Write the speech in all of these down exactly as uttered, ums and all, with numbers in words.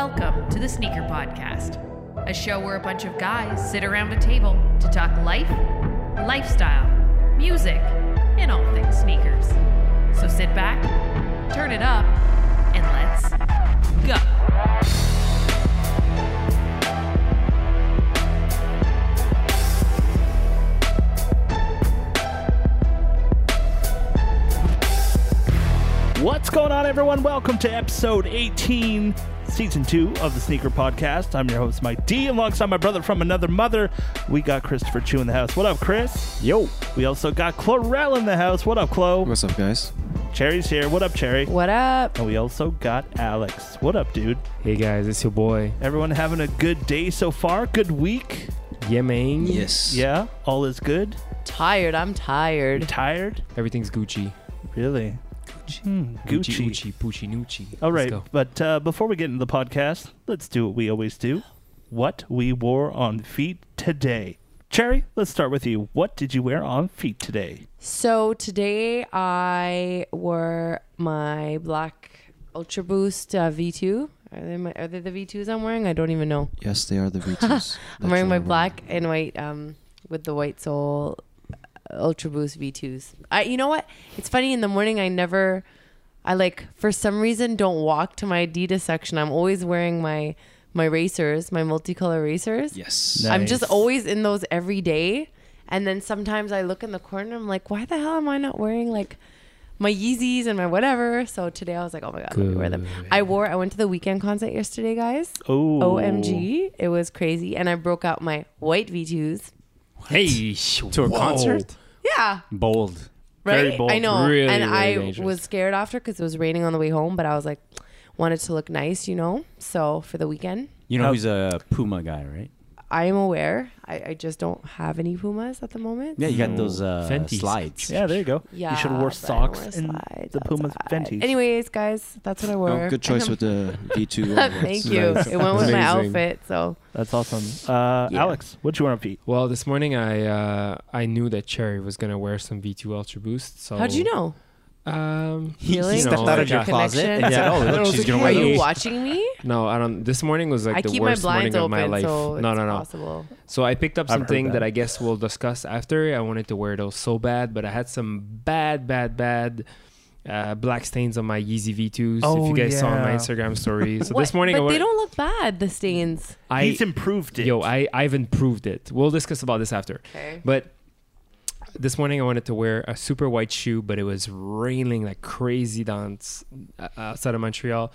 Welcome to the Sneaker Podcast, a show where a bunch of guys sit around a table to talk life, lifestyle, music, and all things sneakers. So sit back, turn it up, and let's go. What's going on, everyone? Welcome to episode eighteen, season two of the Sneaker Podcast. I'm your host, Mike D. Alongside my brother from another mother, we got Christopher Chu in the house. What up, Chris? Yo. We also got Chlorel in the house. What up, Chloe? What's up, guys? Cherry's here. What up, Cherry? What up? And we also got Alex. What up, dude? Hey guys, it's your boy. Everyone having a good day so far? Good week? Yeah, man. Yes. Yeah? All is good? Tired. I'm You tired. tired? Everything's Gucci. Really? Hmm, Gucci. Gucci, Gucci, Nucci. All Let's right, go. but uh, before we get into the podcast, let's do what we always do. What we wore on feet today. Cherry, let's start with you. What did you wear on feet today? So today I wore my black Ultra Boost uh, V two. Are they, my, are they the V twos I'm wearing? I don't even know. Yes, they are the V twos. I'm wearing my black and white um, with the white sole Ultra Boost V twos. I, you know what? It's funny. In the morning, I never, I like for some reason don't walk to my Adidas section. I'm always wearing my my racers, my multicolor racers. Yes. Nice. I'm just always in those every day. And then sometimes I look in the corner. I'm like, why the hell am I not wearing like my Yeezys and my whatever? So today I was like, oh my god, let me wear them. I wore. I went to the Weekend concert yesterday, guys. Oh, O M G, it was crazy. And I broke out my white V twos. Hey, To a concert? Yeah. Bold. Right? Very bold. I know. Really, and really I dangerous. was scared after because it was raining on the way home, but I was like, wanted to look nice, you know? So for the weekend, You know How- who's a Puma guy, right? I am aware. I, I just don't have any Pumas at the moment. Yeah, you got those uh, Fenties. slides. yeah, there you go. Yeah. You should have wore but I don't socks wear in slides the Puma outside. Fenties. Anyways, guys, that's what I wore. Oh, good choice with the V two. Thank you. Nice. It went with my Amazing. outfit, so That's awesome. Uh, Yeah. Alex, what you wear on feet? Well, this morning I uh, I knew that Cherry was gonna wear some V two Ultra Boost. So how'd you know? Um, He, Really? he stepped No, out of like your a closet connection? and said, Yeah. "Oh, I look, was she's like, gonna Are wear you those." watching me? no, I don't. This morning was like I the keep my worst morning blinds of my open, life. so no, it's no, no. possible. So I picked up I've heard something that. that I guess we'll discuss after. I wanted to wear those so bad, but I had some bad, bad, bad uh, black stains on my Yeezy V twos. Oh, if you guys saw on my yeah. Instagram story. So What? this morning I but went, they don't look bad. The stains. I, He's improved it. Yo, I, I've improved it. We'll discuss about this after. Okay. But this morning I wanted to wear a super white shoe, but it was raining like crazy down s- uh, outside of Montreal.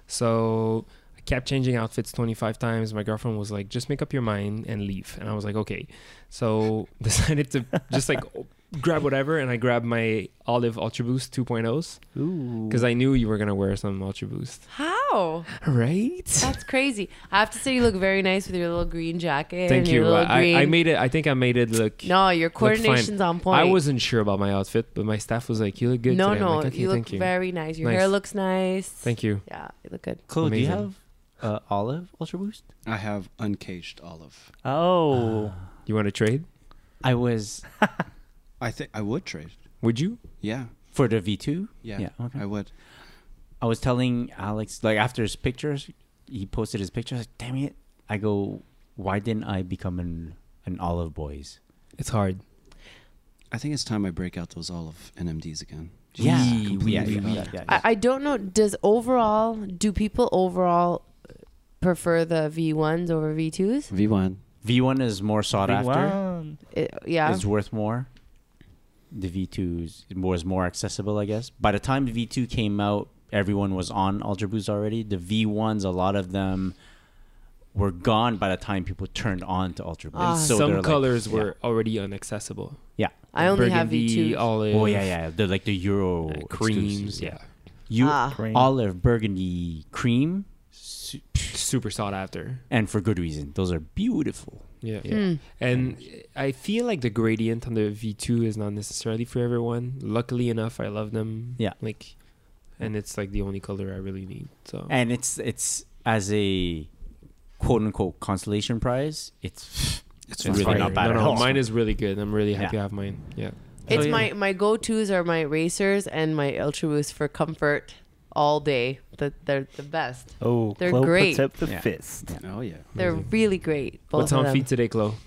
So I kept changing outfits twenty-five times. My girlfriend was like, just make up your mind and leave. And I was like, okay. So decided to just like grab whatever. And I grabbed my Olive Ultra Boost two point ohs Ooh. because I knew you were going to wear some Ultra Boost. How? Right? That's crazy. I have to say, you look very nice with your little green jacket. Thank and your you. little I, green. I made it. I think I made it look... No, your fine. coordination's on point. I wasn't sure about my outfit, but my staff was like, "You look good No, today." I'm no, like, okay, you look thank you. very nice. Your Nice. hair looks nice. Thank you. Yeah, you look good. Chloe, do you Amazing. have uh, Olive Ultra Boost? I have uncaged olive. Oh. You want to trade? I was I think I would trade. Would you? Yeah. for the V two. Yeah. Yeah, okay. I would. I was telling Alex, like after his pictures, he posted his pictures. Like, damn it! I go, why didn't I become an an Olive Boys? It's hard. I think it's time I break out those olive N M Ds again. Just Yeah, completely yeah, yeah, forgot. yeah, yeah, I, I don't know. Does overall, do people overall prefer the V ones over V twos? V one. V one is more sought after. Wow. It, yeah. It's worth more. The V twos was more accessible, I guess. By the time the V two came out, everyone was on Ultra Boost already. The V ones, a lot of them were gone by the time people turned on to Ultra Boost. Ah. So Some they're like- colors yeah. were already inaccessible. Yeah. I only have Burgundy, V twos. olive, Oh, yeah, yeah. They're like the Euro uh, creams. exclusives, Yeah, You, Ah. Cream. olive, burgundy, cream, su- super sought after. and for good reason. Those are beautiful. Yeah, Hmm. and I feel like the gradient on the V two is not necessarily for everyone. Luckily enough, I love them. Yeah. like, and it's like the only color I really need. So And it's it's as a quote unquote consolation prize. It's It's really fire. not bad no, at no, all. mine is really good. I'm really happy Yeah. I have mine. Yeah. It's So, yeah. my, my go-tos are my racers and my Ultra Boost for comfort all day. The, they're the best. Oh, They're Chloe great. puts up the Yeah. fist. Oh yeah. They're Amazing. really great. Both What's of on them. feet today, Chloe?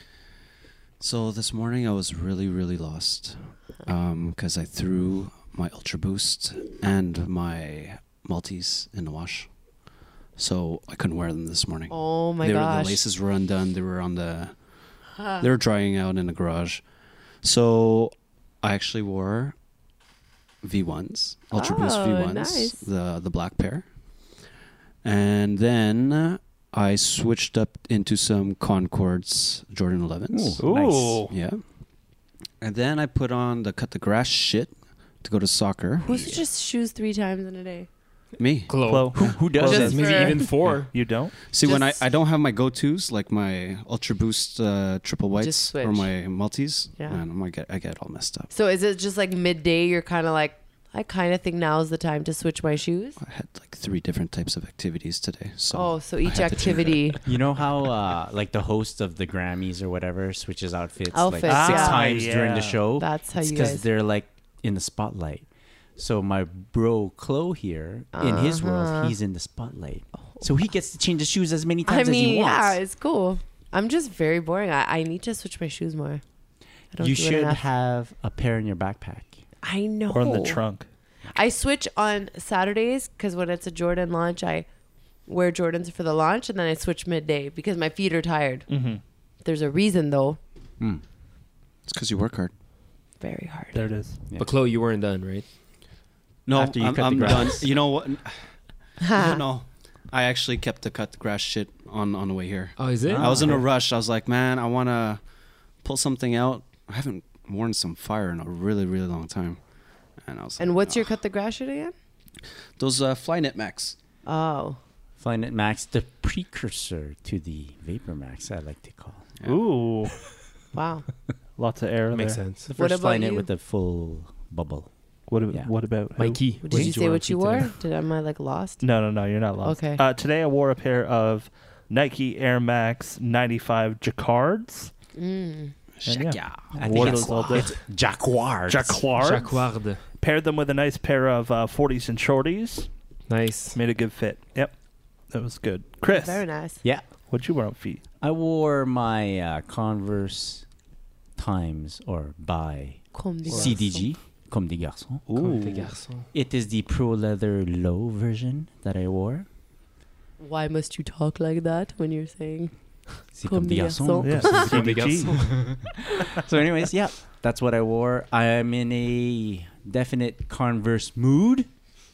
So this morning I was really, really lost because I threw my Ultra Boost and my Maltese in the wash. So I couldn't wear them this morning. Oh my they were, gosh. the laces were undone. They were on the. They were drying out in the garage. So I actually wore V ones, Ultra Boost Oh, V ones, nice. the the black pair, and then I switched up into some Concords Jordan elevens. Ooh. Ooh. Yeah. And then I put on the cut the grass shit to go to soccer. Who switches shoes three times in a day? Me. Chloe. Who, who does Chloe that? Just Maybe for- even four. You don't? See, when I, Just- I don't have my go-tos like my Ultra Boost uh, triple whites switch. or my Maltese, Yeah. man, I'm like, I get all messed up. So is it just like midday? You're kind of like, I kind of think now's the time to switch my shoes. I had like three different types of activities today. So Oh, so I each had to change activity. You know how uh, like the host of the Grammys or whatever switches outfits, Outfits, like six yeah. times during yeah. the show? That's how it's you because guys. they're like in the spotlight. So my bro Chloe here, in his world, Uh-huh. he's in the spotlight. So he gets to change his shoes as many I times as he mean, wants. yeah, it's cool. I'm just very boring. I, I need to switch my shoes more. I don't You do it should enough. have a pair in your backpack. I know. Or in the trunk? I switch on Saturdays because when it's a Jordan launch, I wear Jordans for the launch, and then I switch midday because my feet are tired. Mm-hmm. There's a reason though. Hmm. it's because you work hard. Very hard. There it is. Yeah. But Chloe, you weren't done, right? No, After you I'm, cut the I'm done. grass. You know what? no, no, I actually kept the cut the grass shit on on the way here. Oh, is it? I was in a rush. I was like, man, I want to pull something out. I haven't worn some fire in a really, really long time. And I was And like, what's your "Oh." cut the grass shit again? Those uh, Flyknit Max. Oh, Flyknit Max, the precursor to the Vapor Max, I like to call. Yeah. Ooh. wow. Lots of air Makes there. sense. The What first about Flyknit you? with the full bubble. What, ab- Yeah. what about who? Mikey, Did you say what you wore? Did am I like lost? No, no, no. You're not lost. Okay. Uh, today I wore a pair of Nike Air Max ninety-five Jacquards. Mm. And yeah, I wore think those all day. it's Jacquard. Jacquards. Jacquard. Paired them with a nice pair of uh, forties and shorties. Nice. Made a good fit. Yep. That was good. Chris, Very nice. Yeah. what'd you wear on feet? I wore my uh, Converse Times or by Comme des C D garçons. G, Comme des Garçons. Comme des garçons. It is the Pro Leather Low version that I wore. Why must you talk like that when you're saying? C'est Comme comme des des garçons. Yeah, Comme des C D G. garçons. So, anyways, yeah, that's what I wore. I am in a definite Converse mood,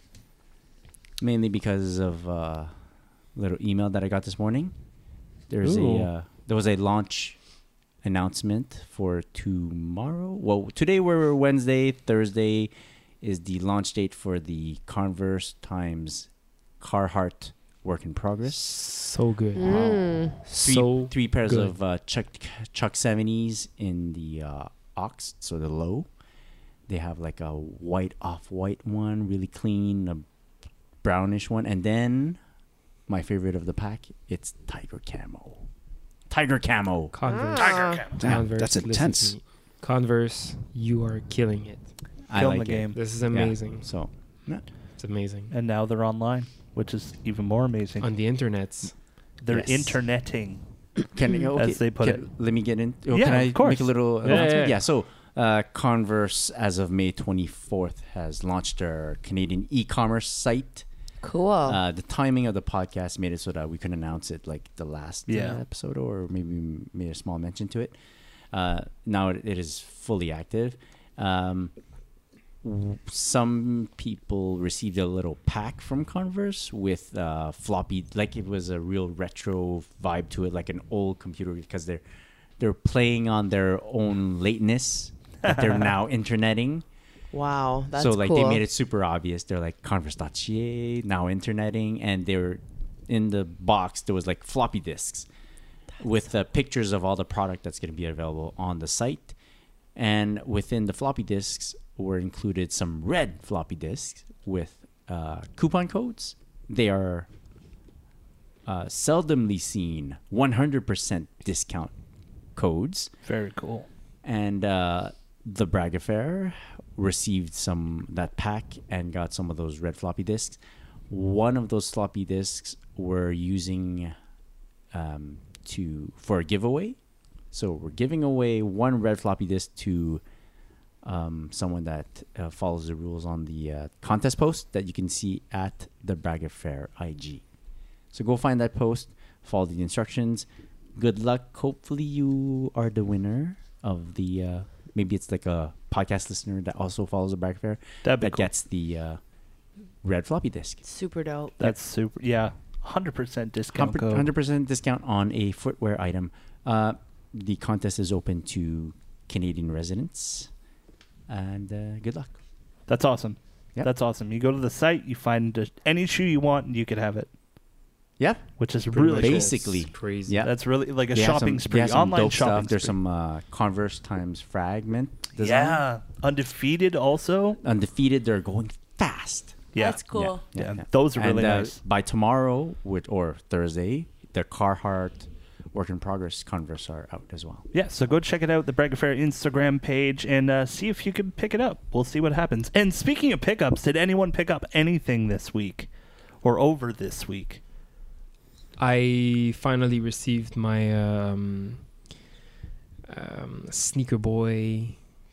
mainly because of a uh, little email that I got this morning. There's Ooh. a uh, there was a launch announcement for tomorrow. Well, today we're Wednesday. Thursday is the launch date for the Converse times Carhartt work in progress. So good. Mm. Three, So three pairs good. of uh, Chuck Chuck seventies in the uh, Ox, so the low. They have like a white off-white one, really clean, a brownish one, and then my favorite of the pack, it's Tiger Camo. Tiger Camo. Converse. Ah. Damn, Converse. that's listen intense. to me. Converse, you are killing it. I Film like the it. game. This is Yeah, amazing. So, yeah. It's amazing. And now they're online, which is even more amazing. On the internets. They're Yes. interneting. Can I, okay, As they put can- Let me get in. Oh, Yeah, can I of course. make a little Yeah, announcement? yeah, yeah. So, uh, Converse, as of May twenty-fourth, has launched their Canadian e-commerce site. Cool. Uh, the timing of the podcast made it so that we could announce it like the last Yeah. uh, episode, or maybe we made a small mention to it. Uh, now it, it is fully active. Um, w- some people received a little pack from Converse with uh, floppy, like it was a real retro vibe to it, like an old computer, because they're they're playing on their own lateness that they're now interneting. wow, that's so like cool. they made it super obvious. They're like Converse.ca, now interneting, and they were in the box. There was like floppy disks with uh, pictures of all the product that's going to be available on the site, and within the floppy disks were included some red floppy disks with uh, coupon codes. They are uh, seldomly seen one hundred percent discount codes. Very cool. And uh, the brag affair received some that pack and got some of those red floppy disks. One of those floppy disks we're using um, to for a giveaway. So we're giving away one red floppy disk to um, someone that uh, follows the rules on the uh, contest post that you can see at the Bragg Affair I G. So go find that post, follow the instructions. Good luck. Hopefully you are the winner of the, uh, maybe it's like a podcast listener that also follows the Bragg Affair That'd be that cool. gets the uh, red floppy disk. Super dope. That's super. Yeah, one hundred percent discount code. one hundred percent discount on a footwear item. Uh, the contest is open to Canadian residents. And uh, good luck. That's awesome. Yep. That's awesome. You go to the site, you find uh, any shoe you want, and you can have it. Yeah. Which is Pretty really much cool. Basically. it's crazy. Yeah. That's really like a They have shopping some- spree, they have some online dope shopping stuff. There's spree. some uh, Converse times fragment design. Yeah, undefeated also. Undefeated. They're going fast. Yeah, That's cool. Yeah, those are really and, uh, nice. By tomorrow, with, or Thursday, the Carhartt work in progress Converse are out as well. Yeah, so go check it out, the Bragg Affair Instagram page, and uh, see if you can pick it up. We'll see what happens. And speaking of pickups, did anyone pick up anything this week or over this week? I finally received my um, um, Sneaker Boy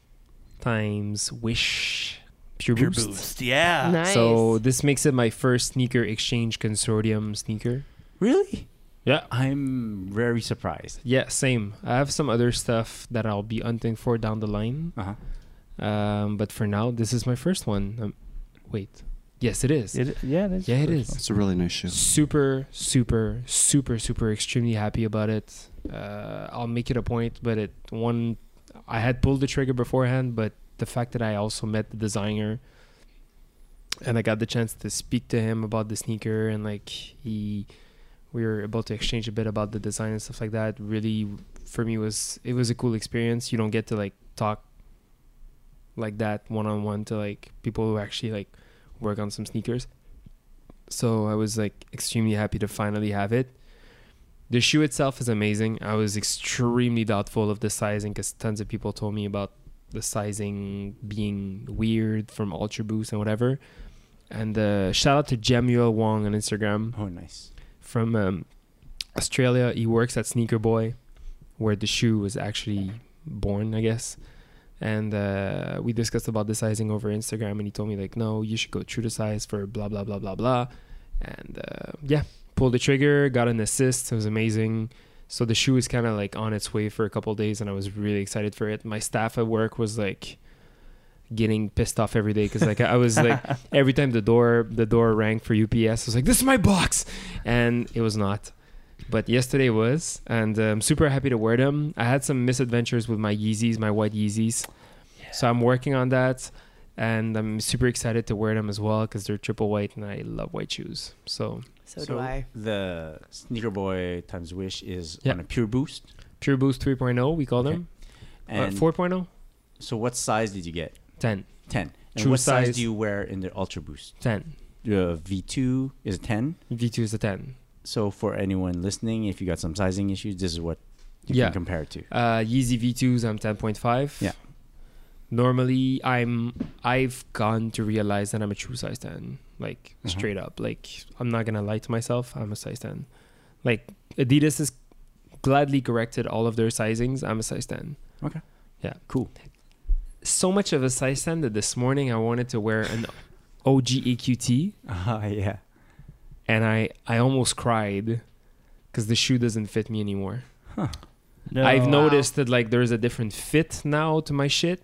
times Wish Pure, Pure Boost. Boost, yeah. Nice. So this makes it my first sneaker exchange consortium sneaker. Really? Yeah. I'm very surprised. Yeah, same. I have some other stuff that I'll be hunting for down the line. Uh-huh. Um, but for now, this is my first one. Um, wait. Yes, it is. It, yeah, it is. Yeah, it the is. first It's a really nice shoe. Super, super, super, super extremely happy about it. Uh, I'll make it a point, but it one I had pulled the trigger beforehand, but the fact that I also met the designer and I got the chance to speak to him about the sneaker and like he we were able to exchange a bit about the design and stuff like that really for me was it was a cool experience. You don't get to like talk like that one on one to like people who actually like work on some sneakers. So I was like extremely happy to finally have it. The shoe itself is amazing. I was extremely doubtful of the sizing because tons of people told me about the sizing being weird from Ultra Boost and whatever. And uh, shout out to Jemuel Wong on Instagram Oh, nice. from um, Australia. He works at Sneaker Boy, where the shoe was actually born, I guess. And uh, we discussed about the sizing over Instagram, and he told me like, no, you should go true to size for blah blah blah blah blah. And uh, yeah, pulled the trigger, got an assist. It was amazing. So the shoe is kind of like on its way for a couple of days, and I was really excited for it. My staff at work was like getting pissed off every day because like I was like every time the door the door rang for U P S, I was like, this is my box, and it was not. But yesterday was, and uh, I'm super happy to wear them. I had some misadventures with my Yeezys, my white Yeezys, yeah. So I'm working on that, and I'm super excited to wear them as well because they're triple white, and I love white shoes. So So, do I. The Sneaker Boy times Wish is Yeah. on a Pure Boost. Pure Boost three point oh, we call Okay. them. And uh, four point oh? so what size did you get? ten. ten. And True what size. size. do you wear in the Ultra Boost? ten. The V two is ten. V two is a ten. So for anyone listening, if you got some sizing issues, this is what you Yeah. can compare it to. Uh, Yeezy V twos, I'm ten point five. Yeah. Normally, I'm I've gone to realize that I'm a true size ten. Like Mhm. straight up. Like I'm not gonna lie to myself. I'm a size ten. Like Adidas has gladly corrected all of their sizings. I'm a size ten. Okay. Yeah. Cool. So much of a size ten that this morning I wanted to wear an O G A Q T, Uh, yeah. and I I almost cried because the shoe doesn't fit me anymore. No. I've Wow. noticed that like there's a different fit now to my shit,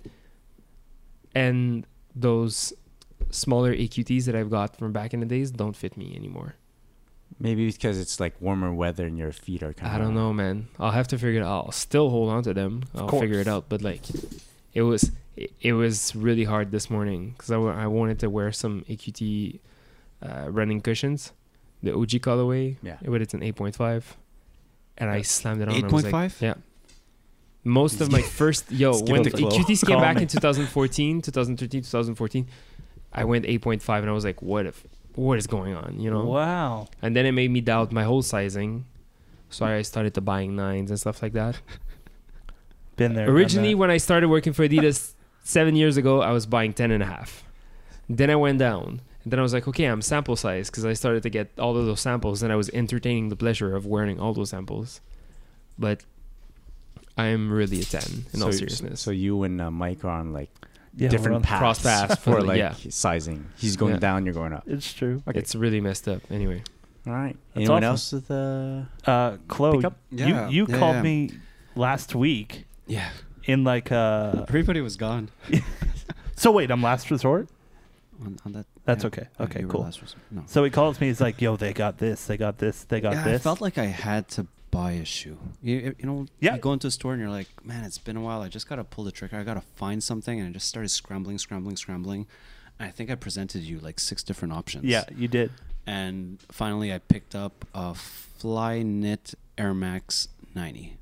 and those smaller A Q Ts that I've got from back in the days don't fit me anymore. Maybe because it's like warmer weather and your feet are kind of. I don't know, man. I'll have to figure it out. I'll still hold on to them. I'll figure it course. out. But like, it was it, it was really hard this morning because I, wa- I wanted to wear some A Q T uh, running cushions, the O G colorway. Yeah. But it's an eight point five, and I slammed it on. I was eight point like, five? yeah. Most of my first yo Skip when the the flow. A Q Ts came Call back me. in twenty fourteen, twenty thirteen, twenty fourteen, I went eight point five, and I was like, what if what is going on, you know? Wow. And then it made me doubt my whole sizing. So I started to buying nines and stuff like that. Been there. done Originally, that. when I started working for Adidas, seven years ago, I was buying ten and a half. Then I went down. And then I was like, okay, I'm sample size because I started to get all of those samples and I was entertaining the pleasure of wearing all those samples. But I'm really a ten in so, all seriousness. So you and uh, Mike are on like Yeah, we're different on- paths, cross paths for for- like yeah. sizing. He's going Yeah. down, you're going up. It's true. Okay. It's really messed up. Anyway. All right. That's Anyone awesome. else with uh Uh, Chloe, Pick up? Yeah, you, you yeah, called yeah. me last week Yeah. in like uh Everybody was gone. So wait, I'm last resort? On, on that. That's yeah. okay. Yeah, Okay, you were cool. last resort. No. So he calls me. He's like, "Yo, they got this. They got this. They got yeah, this." I felt like I had to buy a shoe. You, you know, Yeah. you go into a store and you're like, man, it's been a while. I just got to pull the trigger. I got to find something. And I just started scrambling, scrambling, scrambling. And I think I presented you like six different options. Yeah, you did. And finally, I picked up a Fly Knit Air Max ninety.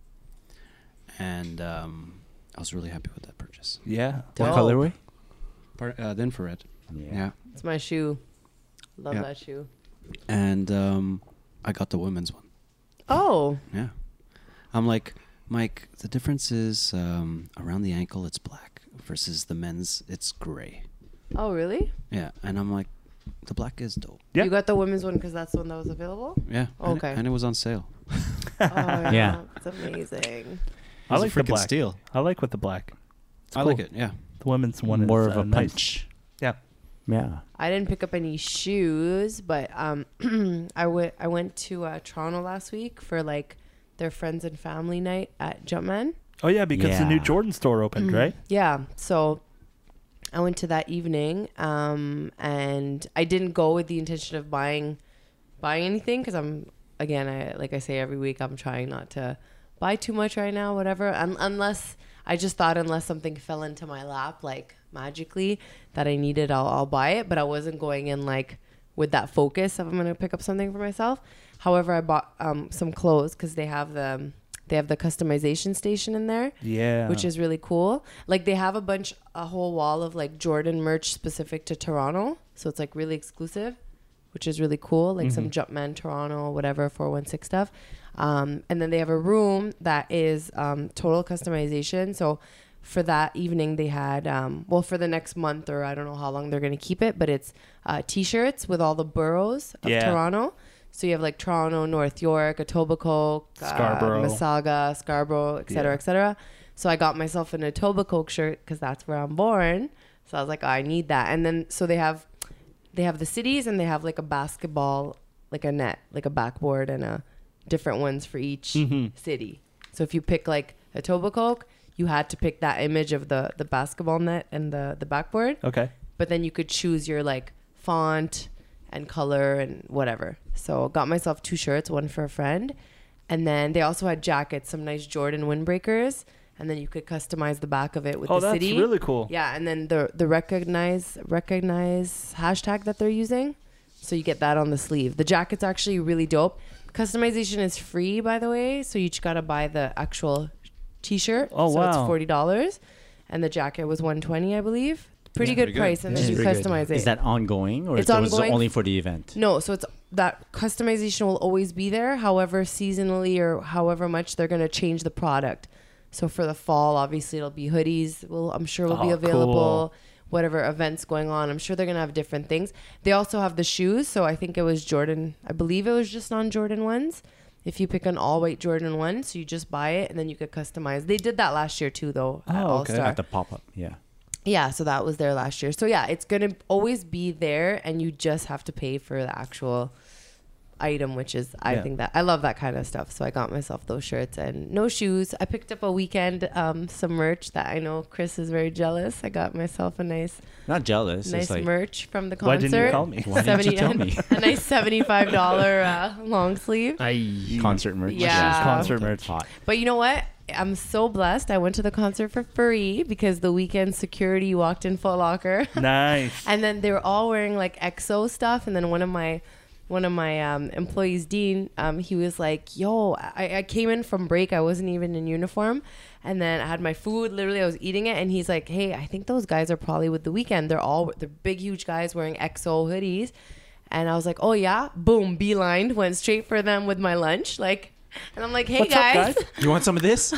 And um, I was really happy with that purchase. Yeah. what Dope. colorway? Part, uh, the infrared. Yeah. It's my shoe. Love Yeah. that shoe. And um, I got the women's one. Oh, Yeah. I'm like, Mike, the difference is um, around the ankle, it's black versus the men's, it's gray. oh, really? Yeah. And I'm like, the black is dope. Yeah. You got the women's one because that's the one that was available. Yeah. And- Okay. And, it was on sale. Oh, yeah, Yeah. it's amazing. I It was like a the freaking black. steal. I like with the black. It's I cool. like it. Yeah. The women's one More is of uh, a nice. punch. Yeah. Yeah. I didn't pick up any shoes, but um, I went I went to uh, Toronto last week for like their friends and family night at Jumpman. Oh yeah, because the new Yeah. Jordan store opened, right? Yeah, so I went to that evening, um, and I didn't go with the intention of buying buying anything because I'm again, I like I say every week, I'm trying not to buy too much right now, whatever. Un- unless I just thought unless something fell into my lap like magically that I needed, I'll, I'll buy it. But I wasn't going in like with that focus of I'm gonna pick up something for myself. However, I bought um, some clothes because they have the they have the customization station in there. Yeah. Which is really cool. Like they have a bunch, a whole wall of like Jordan merch specific to Toronto. So it's like really exclusive, which is really cool. Like some Jumpman Toronto, whatever, four one six stuff. Um, and then they have a room that is um, total customization. So for that evening they had, um, well, for the next month or I don't know how long they're going to keep it, but it's uh, t-shirts with all the boroughs of Yeah. Toronto. So you have like Toronto, North York, Etobicoke, Scarborough. uh, Mississauga, Scarborough, et cetera, Yeah. et cetera. So I got myself an Etobicoke shirt because that's where I'm born. So I was like, oh, I need that. And then so they have they have the cities and they have like a basketball, like a net, like a backboard and a different ones for each Mhm. city. So if you pick like Etobicoke, you had to pick that image of the the basketball net and the the backboard. Okay. But then you could choose your like font and color and whatever. So got myself two shirts, one for a friend. And then they also had jackets, some nice Jordan windbreakers. And then you could customize the back of it with Oh, the that's city. really cool. Yeah, and then the the recognize recognize hashtag that they're using. So you get that on the sleeve. The jacket's actually really dope. Customization is free, by the way. So you just gotta buy the actual t-shirt. Oh, so wow. it's forty dollars. And the jacket was one twenty, I believe. Pretty Yeah, good pretty good. price, and Yeah, then you it's pretty good. customize it. Is that ongoing or It's is it ongoing. only for the event? No, so it's that customization will always be there. However, seasonally or however much they're gonna change the product. So for the fall, obviously it'll be hoodies. Will I'm sure will be Oh, available. cool. Whatever events going on, I'm sure they're gonna have different things. They also have the shoes. So I think it was Jordan. I believe it was just on Jordan ones. If you pick an all white Jordan one, so you just buy it and then you could customize. They did that last year too, though. At Oh, All okay. Star. At the pop up, yeah. Yeah, so that was there last year. So yeah, it's gonna always be there, and you just have to pay for the actual item, which is I Yeah. think that I love that kind of stuff. So I got myself those shirts and no shoes. I picked up a weekend um, some merch that I know Chris is very jealous. I got myself a nice Not jealous. nice it's like, merch from the Why concert. didn't you call me? Why didn't you tell me? a nice seventy-five dollar uh, long sleeve. I concert merch. Yeah. Concert merch. Hot. But you know what? I'm so blessed. I went to the concert for free because the weekend security walked in Foot Locker. Nice. And then they were all wearing like X O stuff. And then one of my one of my um, employees, Dean, um, he was like, yo, I, I came in from break. I wasn't even in uniform. And then I had my food. Literally, I was eating it. And he's like, hey, I think those guys are probably with the weekend. They're all, they're big, huge guys wearing X O hoodies. And I was like, oh, yeah. Boom, beeline. Went straight for them with my lunch. Like, And I'm like, hey What's up, guys. guys? You want some of this?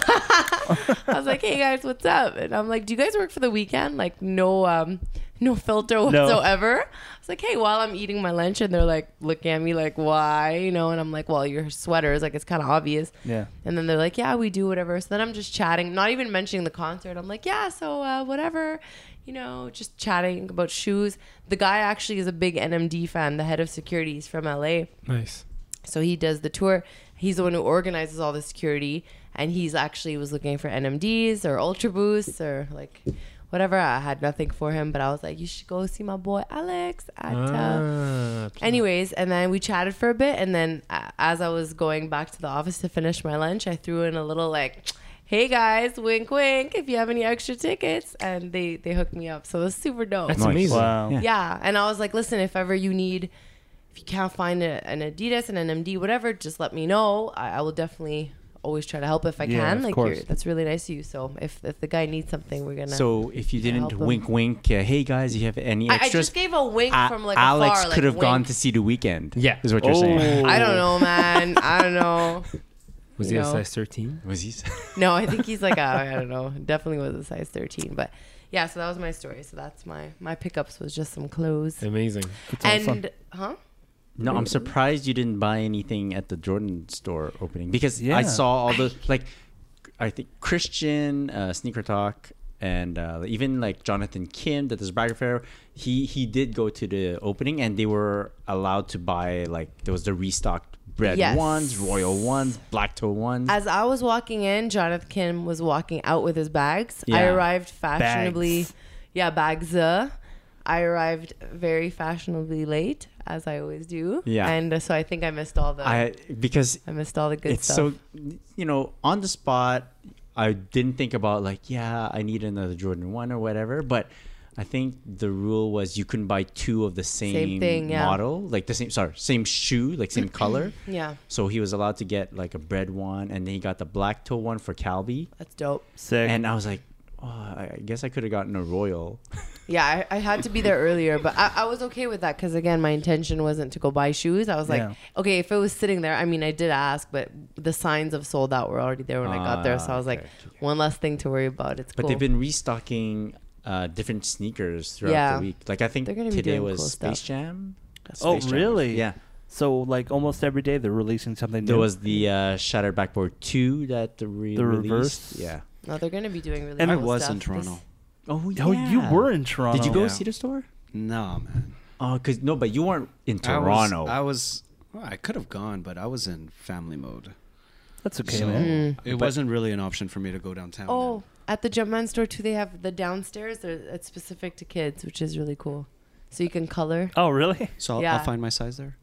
I was like, hey guys, what's up? And I'm like, do you guys work for the weekend? Like no um no filter whatsoever. I was like, hey, while I'm eating my lunch, and they're like looking at me like, why? You know, and I'm like, well, your sweaters, like it's kind of obvious. Yeah. And then they're like, yeah, we do whatever. So then I'm just chatting, not even mentioning the concert. I'm like, yeah, so uh, whatever, you know, just chatting about shoes. The guy actually is a big N M D fan, the head of security. He's from L A. Nice. So he does the tour. He's the one who organizes all the security. And he's actually was looking for N M Ds or Ultra Boosts or like whatever. I had nothing for him, but I was like, you should go see my boy Alex at uh, Ah, anyways, and then we chatted for a bit, and then uh, as I was going back to the office to finish my lunch, I threw in a little like, hey guys, wink wink, if you have any extra tickets, and they they hooked me up. So it was super dope. That's Nice. amazing. Wow. Yeah. Yeah, and I was like, listen, if ever you need, if you can't find a, an Adidas, an N M D, whatever, just let me know. I, I will definitely always try to help if I Yeah, can. of Like, course. you're, that's really nice of you. So if if the guy needs something, we're gonna. So if you Yeah, didn't help him. wink, wink, uh, hey guys, you have any I, I extras? just gave a wink A- from like Alex afar, could like, have gone wink. to see The Weeknd. Yeah. is what you're saying. I don't know, man. I don't know. Was You he a know. size thirteen? Was he? No, I think he's like a, I don't know. Definitely was a size thirteen, but yeah. So that was my story. So that's my my pickups was just some clothes Amazing. That's awesome. and huh. No, I'm surprised you didn't buy anything at the Jordan store opening because Yeah. I saw all the like, I think Christian, uh, Sneaker Talk, and uh, even like Jonathan Kim that does Bragger Fair. He he did go to the opening and they were allowed to buy like there was the restocked bread Yes. ones, royal ones, black toe ones. As I was walking in, Jonathan Kim was walking out with his bags. I Yeah. arrived fashionably, Bags. yeah, bags. Uh, I arrived very fashionably late, as I always do. Yeah. and uh, so I think I missed all the. I, I because missed all the good it's stuff. so you know on the spot. I didn't think about like yeah I need another Jordan one or whatever, but I think the rule was you couldn't buy two of the same, Same thing, yeah. model, like the same sorry same shoe, like same color. Yeah, So he was allowed to get like a bread one, and then he got the black toe one for Calby. that's dope. Sick. And I was like, oh, I guess I could have gotten a royal. Yeah, I, I had to be there earlier, but I, I was okay with that because, again, my intention wasn't to go buy shoes. I was like, Yeah. okay, if it was sitting there, I mean, I did ask, but the signs of sold out were already there when I got there. So I was Ah, like, okay, okay. one less thing to worry about. It's But cool. they've been restocking uh, different sneakers throughout Yeah. the week. Like I think They're gonna be today doing was cool Space stuff. Jam. Oh, Space Jam. really? Yeah. So like almost every day they're releasing something There new. was the uh, Shattered Backboard two that the, re- The released. reverse? Yeah. No, they're going to be doing really And cool I was stuff. in Toronto. This- Oh, Oh, you were in Toronto. Did you go Yeah. see the store? No, man. Oh, cause no, but you weren't in I was- Toronto. I was. Well, I could have gone, but I was in family mode. That's okay, so man. it But- wasn't really an option for me to go downtown. Oh, at the Jumpman store, too, they have the downstairs. They're, it's specific to kids, which is really cool. So you can color. Oh, really? So I'll, Yeah. I'll find my size there.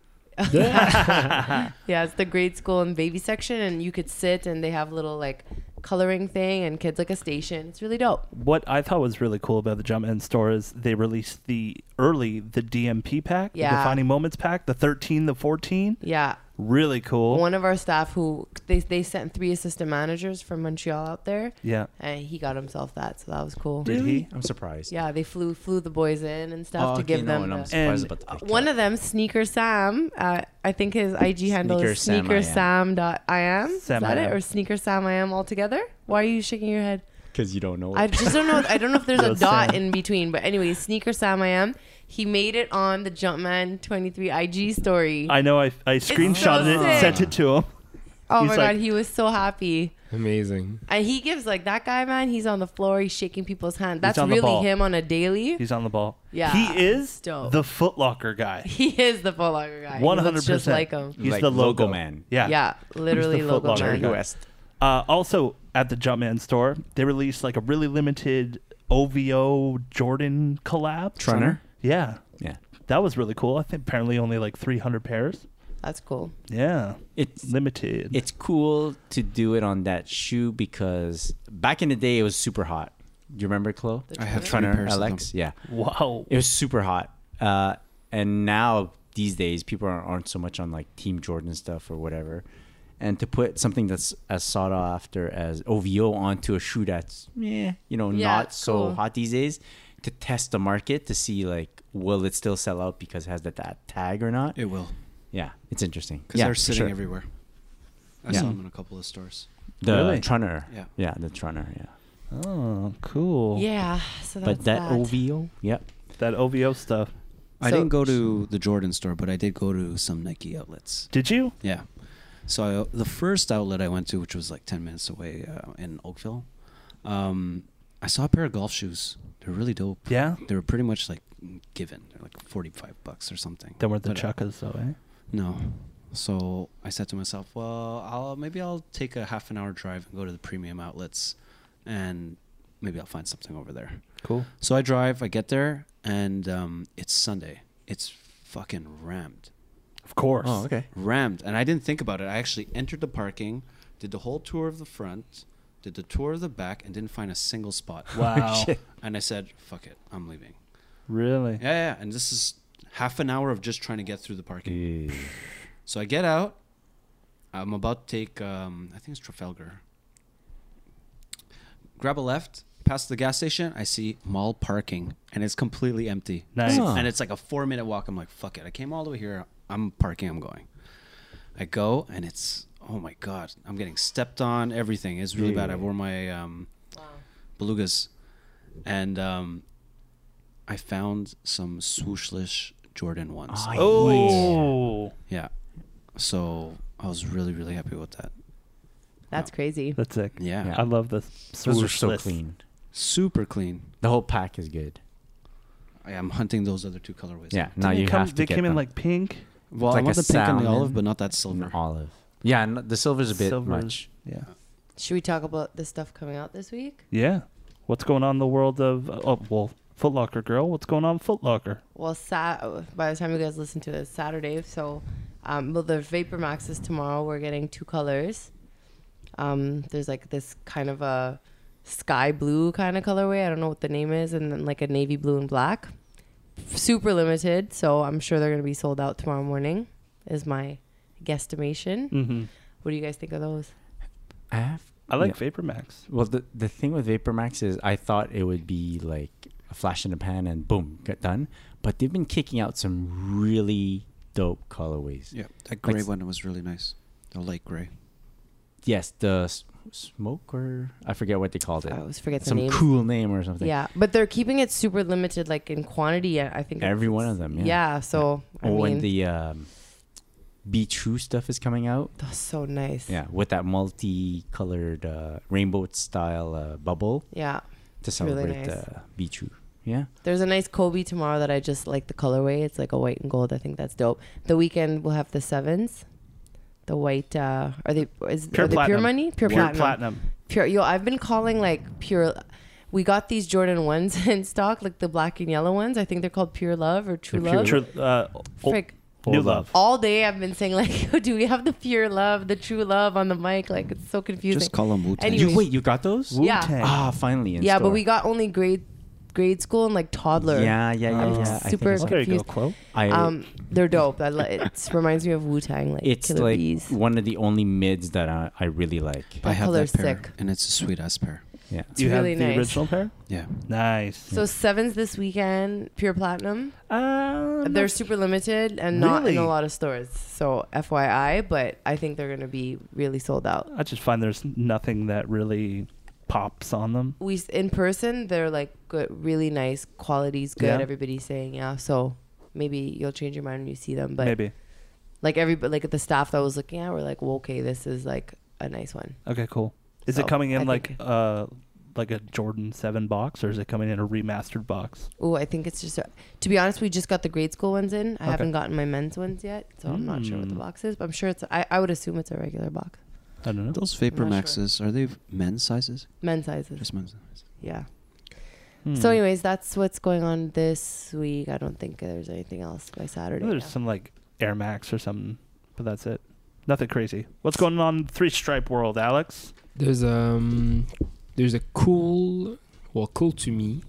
Yeah, it's the grade school and baby section, and you could sit, and they have little, like, coloring thing, and kids like a station. It's really dope. What I thought was really cool about the Jumpman store is they released the early the D M P pack, the Yeah. Defining Moments pack, the thirteen, the fourteen. Yeah. Really cool. One of our staff who they they sent three assistant managers from Montreal out there, Yeah. and he got himself that, so that was cool. Did he? I'm surprised. Yeah, they flew flew the boys in and stuff Oh, to okay, give no, them. and I'm the- surprised And, about the Uh, picture. one of them, Sneaker Sam, uh, I think his I G handle Sneaker is Sam I am. sneaker sam dot I am. Is Sam that I it? am. Or Sneaker Sam I am altogether? Why are you shaking your head? Because you don't know. I just don't know. I don't know if there's a No, dot Sam. in between. But anyway, Sneaker Sam I am. He made it on the Jumpman twenty-three I G story. I know. I I screenshotted it and sick. sent it to him. oh he's my like- god, he was so happy. Amazing. And he gives like that guy, man. He's on the floor. He's shaking people's hand. That's on the really ball. him on a daily. He's on the ball. Yeah, He is dope. the Foot Locker guy. He is the Full Locker guy. One He hundred looks just percent. like him. He's Like the logo, logo man. Yeah. Yeah, literally He's the logo Foot Locker man. guy. West. Uh, also at the Jumpman store, they released like a really limited O V O Jordan collab. Trunner? Yeah. Yeah. That was really cool. I think apparently only like three hundred pairs. That's cool. Yeah. It's Limited. it's cool to do it on that shoe because back in the day it was super hot. Do you remember, Chloe? The I have Trunner? three Trunner pairs of Alex? Yeah. wow. It was super hot. Uh, and now these days people aren't, aren't so much on like Team Jordan stuff or whatever. And to put something that's as sought after as O V O onto a shoe that's, yeah, you know, Yeah, not it's so cool. hot these days, to test the market to see like will it still sell out because it has that, that tag or not? It will, Yeah, it's interesting. because yeah, they're for sitting sure. everywhere. I Yeah. saw them in a couple of stores. The Really? Trunner. Yeah. Yeah, the Trunner. Yeah. Oh, cool. Yeah. So that's But that, that. O V O. Yep. That O V O stuff. I So- didn't go to the Jordan store, but I did go to some Nike outlets. Did you? Yeah. So I, the first outlet I went to, which was like ten minutes away uh, in Oakville, um, I saw a pair of golf shoes. They're really dope. Yeah. They were pretty much like given. They're like forty-five bucks or something. They weren't the But, uh, chuckas, though, eh? No. So I said to myself, well, I'll maybe I'll take a half an hour drive and go to the premium outlets, and maybe I'll find something over there. Cool. So I drive, I get there, and um, it's Sunday. It's fucking rammed. Of course. Oh, okay. Rammed. And I didn't think about it. I actually entered the parking, did the whole tour of the front, did the tour of the back, and didn't find a single spot. Wow. And I said, fuck it, I'm leaving. Really? Yeah, yeah. And this is half an hour of just trying to get through the parking. Yeah. So I get out. I'm about to take, um, I think it's Trafalgar. Grab a left, past the gas station. I see mall parking, and it's completely empty. Nice. Huh. And it's like a four minute walk. I'm like, fuck it. I came all the way here. I'm parking. I'm going. I go, and it's, oh my God. I'm getting stepped on, everything. It's really bad. I wore my um, belugas. And um, I found some swooshless Jordan ones. Oh, Oh. Yeah. So I was really, really happy with that. That's crazy. That's sick. Yeah. Yeah. I love the Those are so swooshless. clean. Super clean. The whole pack is good. I am hunting those other two colorways. Yeah. Didn't Now they you come, have to They get came in them. like pink. Well, Like I want a the pink and the salmon. olive, but not that silver. An olive. Yeah, and the silver's a bit Silver. much. Yeah. Should we talk about the stuff coming out this week? Yeah. What's going on in the world of, oh, well, Foot Locker girl? What's going on in Foot Locker? Well, sat- by the time you guys listen to it, it's Saturday. So, um, well, the Vapor Maxes tomorrow. We're getting two colors. Um, there's like this kind of a sky blue kind of colorway. I don't know what the name is, and then like a navy blue and black. Super limited, so I'm sure they're gonna be sold out tomorrow morning. Is my guesstimation. Mm-hmm. What do you guys think of those? I have. I like yeah. Vapor Max. Well, the the thing with Vapor Max is I thought it would be like a flash in the pan and boom, get done. But they've been kicking out some really dope colorways. Yeah. That gray Like- one was really nice. The light gray. Yes, the s- smoke or I forget what they called it. I always forget the Some name. cool name or something. Yeah, but they're keeping it super limited, like in quantity. I I think Every it's- one of them, yeah. Yeah. So I Oh, mean, and the um, Be True stuff is coming out. that's so nice. Yeah, with that multicolored uh, rainbow style uh, bubble Yeah. to really celebrate nice. uh, Be True. Yeah. There's a nice Kobe tomorrow that I just like the colorway. It's like a white and gold. I think that's dope. The weekend we'll have the sevens. The white uh are they is Pure are they pure platinum. money? Pure, Pure platinum. platinum. Pure yo, I've been calling like pure we got these Jordan ones in stock, like the black and yellow ones. I think they're called Pure Love or True Pure, Love. True- uh, oh, Frick. New Hold Love. All day I've been saying like, do we have the Pure Love, the True Love on the mic? Like it's so confusing. Just call them Wu-Tang. Anyways. You wait, you got those? Yeah. Wu-Tang. Ah, finally in yeah, store. but we got only grade grade school and like toddler. Yeah, yeah, yeah, I'm yeah. I think super it's- Well, there you go, confused. quote. I, Um, they're dope. I li- it reminds me of Wu Tang, like it's Killer like Bees. one of the only mids that I, I really like. I That have color's that pair, sick. and it's a sweet ass pair. Yeah. It's you really have the nice. original pair? Yeah. Nice. So sevens this weekend, Pure Platinum. Uh, They're super limited and not in Really? a lot of stores. So F Y I, but I think they're gonna be really sold out. I just find there's nothing that really pops on them. We s- in person, they're like good, really nice, quality's good. Yeah. Everybody's saying yeah. So maybe you'll change your mind when you see them. But Maybe. like every like the staff that was looking at were like, well, okay, this is like a nice one. Okay, cool. Is So, it coming in I like think- uh like a Jordan seven box, or is it coming in a remastered box? Oh, I think it's just. A, to be honest, we just got the grade school ones in. I Okay. haven't gotten my men's ones yet, so I'm not sure what the Mm. box is. But I'm sure it's. I, I would assume it's a regular box. I don't know. Those Vapor I'm not Maxes, are they men's sizes? Men's sizes. Just men's sizes. Yeah. Hmm. So, anyways, that's what's going on this week. I don't think there's anything else by Saturday. There's yeah. some like Air Max or something, but that's it. Nothing crazy. What's going on in the three stripe world, Alex? There's um there's a cool well cool to me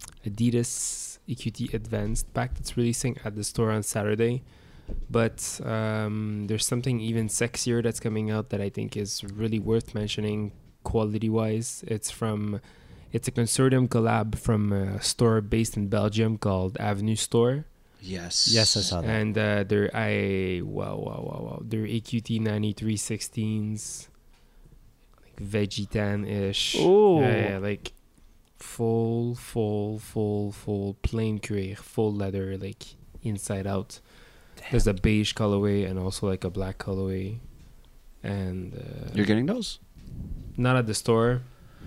Adidas E Q T Advanced pack that's releasing at the store on Saturday. But um, there's something even sexier that's coming out that I think is really worth mentioning quality wise. It's from it's a consortium collab from a store based in Belgium called Avenue Store. Yes. Yes, I saw that. And uh, they're I wow wow wow wow they're A Q T ninety-three sixteens, like veggie tan ish. Ooh. Yeah, yeah, like full full full full plain cuir, full leather, like inside out. There's a beige colorway and also like a black colorway, and uh, You're getting those? not at the store.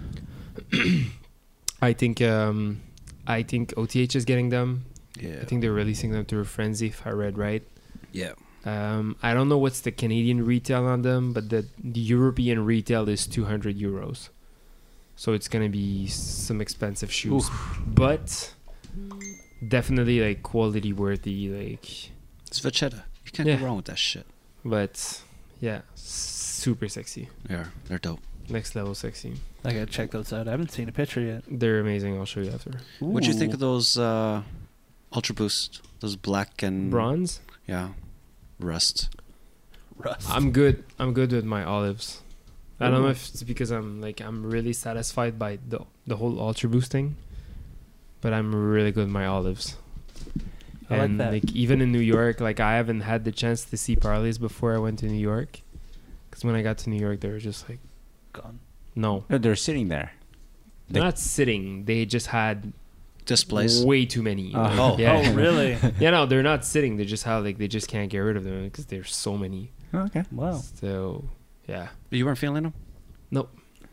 I think um, I think O T H is getting them. Yeah. I think they're releasing them through Frenzy, if I read right. Yeah. Um, I don't know what's the Canadian retail on them, but the, the European retail is two hundred euros. So it's going to be some expensive shoes. But definitely like quality worthy. Like, It's Vachetta. You can't Yeah. go wrong with that shit. but yeah, super sexy. Yeah, they're dope. Next level sexy. I gotta check those out. I haven't seen a picture yet. They're amazing. I'll show you after. What'd you think Ooh. of those uh, Ultra Boost? Those black and Bronze. Yeah, rust. Rust? I'm good. I'm good with my olives. I don't know Ooh. if it's because I'm like I'm really satisfied by the the whole Ultra Boost thing, but I'm really good with my olives. I like and that. like even in New York, like I haven't had the chance to see Parleys before I went to New York, because when I got to New York, they were just like, Gone. no, No, they're sitting there. They- they're not sitting. They just had Displays. way too many. Oh. Oh. yeah. Oh, really? Yeah, no, they're not sitting. They just have like they just can't get rid of them because there's so many. Okay. Wow. So yeah. You weren't feeling them? Nope.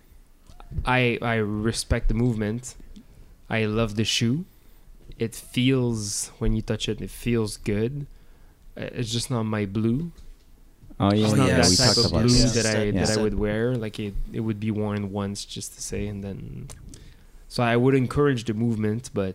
I I respect the movement. I love the shoe. It feels when you touch it, it feels good. Uh, It's just not my blue. Oh yeah, It's Oh, not yeah, that we type talked of about blue this. that I Yeah. that I would wear. Like it, it would be worn once just to say, and then. So I would encourage the movement, but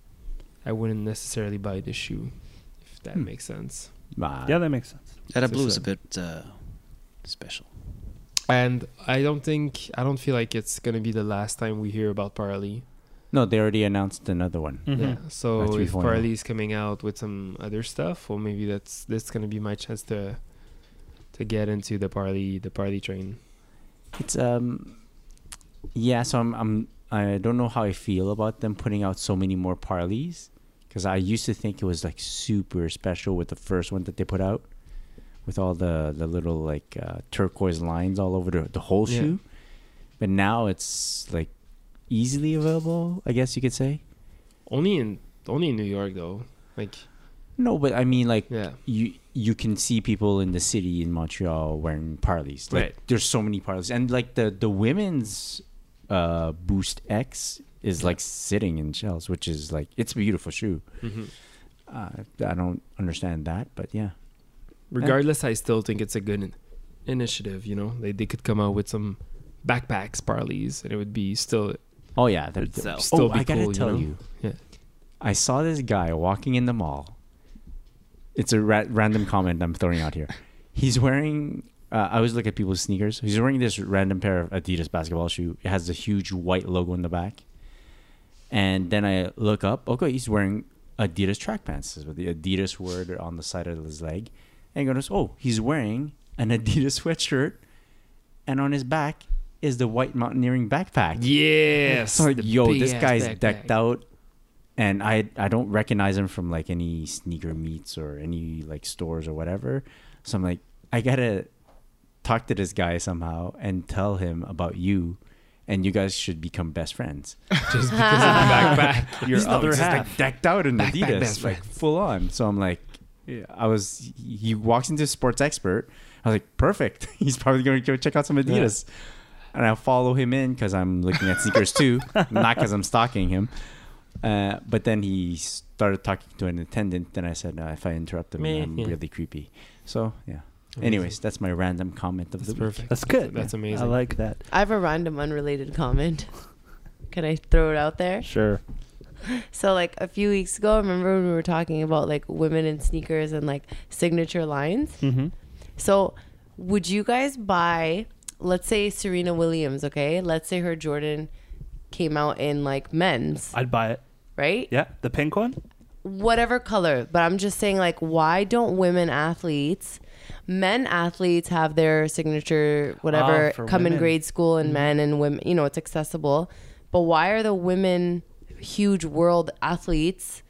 I wouldn't necessarily buy the shoe, if that Hmm. makes sense. Nah. Yeah, that makes sense. Yeah, that So blue is a sad. bit uh, special. And I don't think I don't feel like it's gonna be the last time we hear about Parley. No, they already announced another one. Mhm. Yeah. So Or if three point oh. Parley's coming out with some other stuff, well, maybe that's that's gonna be my chance to to get into the Parley the Parley train. It's um, yeah. So I'm I'm I don't know how I feel about them putting out so many more Parleys, because I used to think it was like super special with the first one that they put out, with all the the little like uh, turquoise lines all over the the whole Yeah. shoe. But now it's like easily available, I guess you could say. Only in only in New York though. Like No, but I mean like yeah. you you can see people in the city in Montreal wearing Parleys. Like, Right. there's so many Parleys, and like the the women's uh, Boost X is like sitting in shells, which is like it's a beautiful shoe. hmm Uh, I don't understand that, but yeah. Regardless, I still think it's a good in- initiative. You know, they they could come out with some backpacks, Parleys, and it would be still Oh yeah, they're, It'd they're- sell. Still oh, be I gotta cool, you tell know? you, yeah. I saw this guy walking in the mall. It's a ra- random comment I'm throwing out here. He's wearing. Uh, I always look at people's sneakers. He's wearing this random pair of Adidas basketball shoe. It has a huge white logo in the back. And then I look up. Okay, he's wearing Adidas track pants with the Adidas word on the side of his leg. And he goes, oh, he's wearing an Adidas sweatshirt, and on his back is the white mountaineering backpack. Yes. So like, the yo, this big-ass guy's backpack. decked out, and I I don't recognize him from like any sneaker meets or any like stores or whatever. So I'm like, I gotta talk to this guy somehow and tell him about you, and you guys should become best friends. Just because of the backpack. Your He's not other just, half. like decked out in Backpack Adidas, best like friends. full on. So I'm like, yeah, I was. He walks into Sports Expert. I was like, perfect. He's probably going to go check out some Adidas. And I follow him in because I'm looking at sneakers too, not because I'm stalking him. Uh, but then he started talking to an attendant. Then I said, uh, if I interrupt him, Meh, I'm yeah. really creepy. So yeah. Anyways, that's my random comment of That's the week. perfect. That's good. That's man. amazing. I like that. I have a random unrelated comment. Can I throw it out there? Sure. So like a few weeks ago, remember when we were talking about like women in sneakers and like signature lines? Mm-hmm. So would you guys buy, let's say Serena Williams, okay? Let's say her Jordan came out in like men's, I'd buy it. right? Yeah, the pink one. Whatever color. But I'm just saying like, why don't women athletes, men athletes have their signature, whatever, Ah, for come in women. grade school and men and women, you know, it's accessible. But why are the women huge world athletes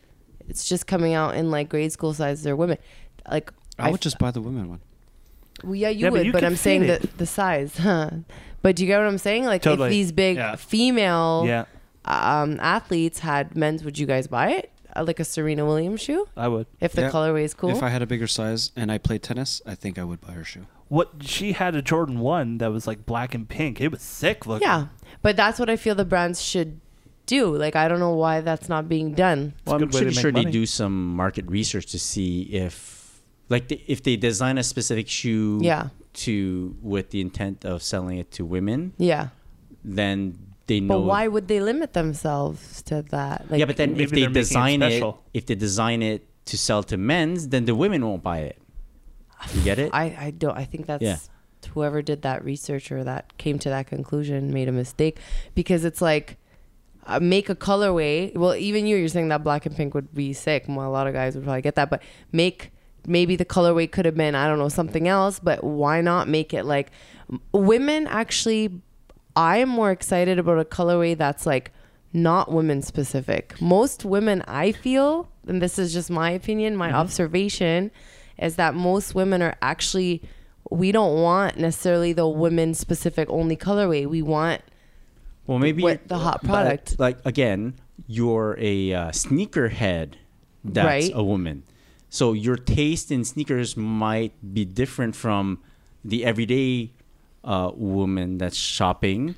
it's just coming out in like grade school sizes. They're women. Like I would just buy the women one. Well, yeah, you Yeah, but would, you but can I'm saying fit that the size, huh? But do you get what I'm saying? Like, Totally. if these big Yeah. female Yeah, um, athletes had men's, would you guys buy it? Uh, like a Serena Williams shoe, I would. if the Yeah. colorway is cool. If I had a bigger size and I played tennis, I think I would buy her shoe. What she had a Jordan one that was like black and pink. It was sick looking. yeah, but that's what I feel the brands should do. Like, I don't know why that's not being done. Well, a I'm good way to pretty make sure money. they do some market research to see if, like, the, if they design a specific shoe Yeah, to with the intent of selling it to women, yeah. then they know. But why would they limit themselves to that? Like, yeah, but then maybe if they they're making it design it, special. if they design it to sell to men's, then the women won't buy it. You get it? I, I don't. I think that's Yeah. whoever did that research or that came to that conclusion made a mistake, because it's like uh, make a colorway. Well, even you, you're saying that black and pink would be sick. Well, a lot of guys would probably get that, but make maybe the colorway could have been, I don't know, something else. But why not make it like women? Actually, I am more excited about a colorway that's like not women specific. Most women, I feel, and this is just my opinion, my observation, is that most women are actually, we don't want necessarily the women specific only colorway. We want well, maybe what you're- the hot but, product. like again, you're a uh, sneakerhead. That's Right. a woman. So your taste in sneakers might be different from the everyday uh, woman that's shopping,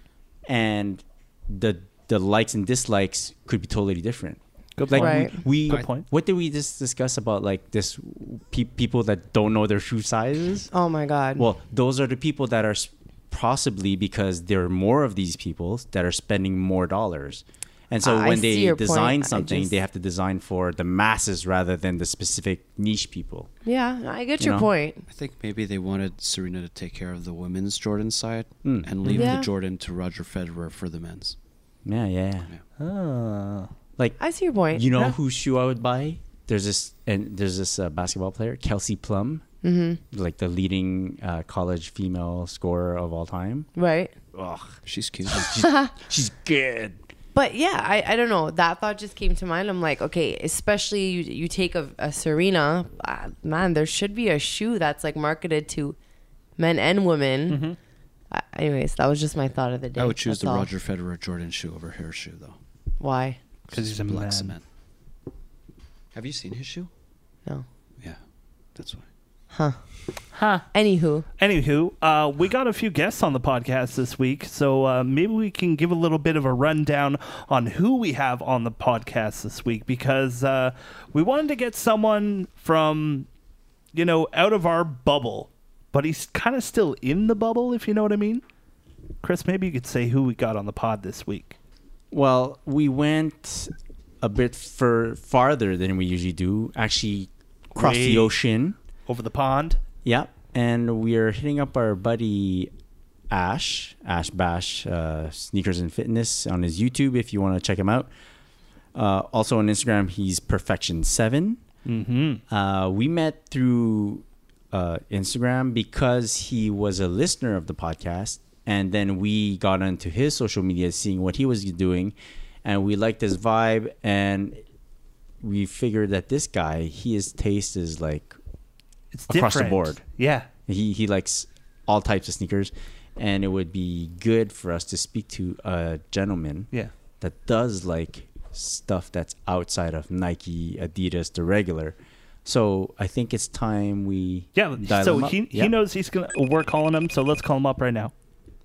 and the the likes and dislikes could be totally different. Good Like point. Right. we, Good point. what did we just discuss about like this pe- people that don't know their shoe sizes? Oh my God. Well, those are the people that are s- possibly, because there are more of these people that are spending more dollars. And so I when see they your design point. I something, just- they have to design for the masses rather than the specific niche people. yeah, I get You your know? point. I think maybe they wanted Serena to take care of the women's Jordan side Mm. and leave Yeah. the Jordan to Roger Federer for the men's. Yeah, yeah. Ah. Like, I see your point. you know Yeah. whose shoe I would buy? There's this, and there's this uh, basketball player, Kelsey Plum, Mm-hmm. like the leading uh, college female scorer of all time. Right. Ugh, She's cute. she's good. But yeah, I, I don't know. That thought just came to mind. I'm like, okay, especially you, you take a, a Serena, uh, man, there should be a shoe that's like marketed to men and women. Mm-hmm. Uh, anyways, that was just my thought of the day. I would choose That's the all. Roger Federer Jordan shoe over her shoe, though. Why? Because he's a Black man. cement. Have you seen his shoe? No. Yeah, that's why. Huh. Huh. Anywho, Anywho, uh, we got a few guests on the podcast this week, so uh, maybe we can give a little bit of a rundown on who we have on the podcast this week, because uh, we wanted to get someone from, you know, out of our bubble, but he's kind of still in the bubble, if you know what I mean. Chris, maybe you could say who we got on the pod this week. Well, we went a bit fur farther than we usually do. Actually, across Way the ocean. Over the pond. Yeah, and we're hitting up our buddy Ash, Ash Bash, uh, Sneakers and Fitness on his YouTube if you want to check him out. Uh, also on Instagram, he's Perfection Seven. Mm-hmm. Uh, we met through uh, Instagram because he was a listener of the podcast, and then we got onto his social media, seeing what he was doing, and we liked his vibe, and we figured that this guy, he, his taste is like It's across the different. board. Yeah. He he likes all types of sneakers, and it would be good for us to speak to a gentleman Yeah. that does like stuff that's outside of Nike, Adidas, the regular. So I think it's time we Yeah. dial So him up. he Yeah. he knows he's gonna. We're calling him, so let's call him up right now.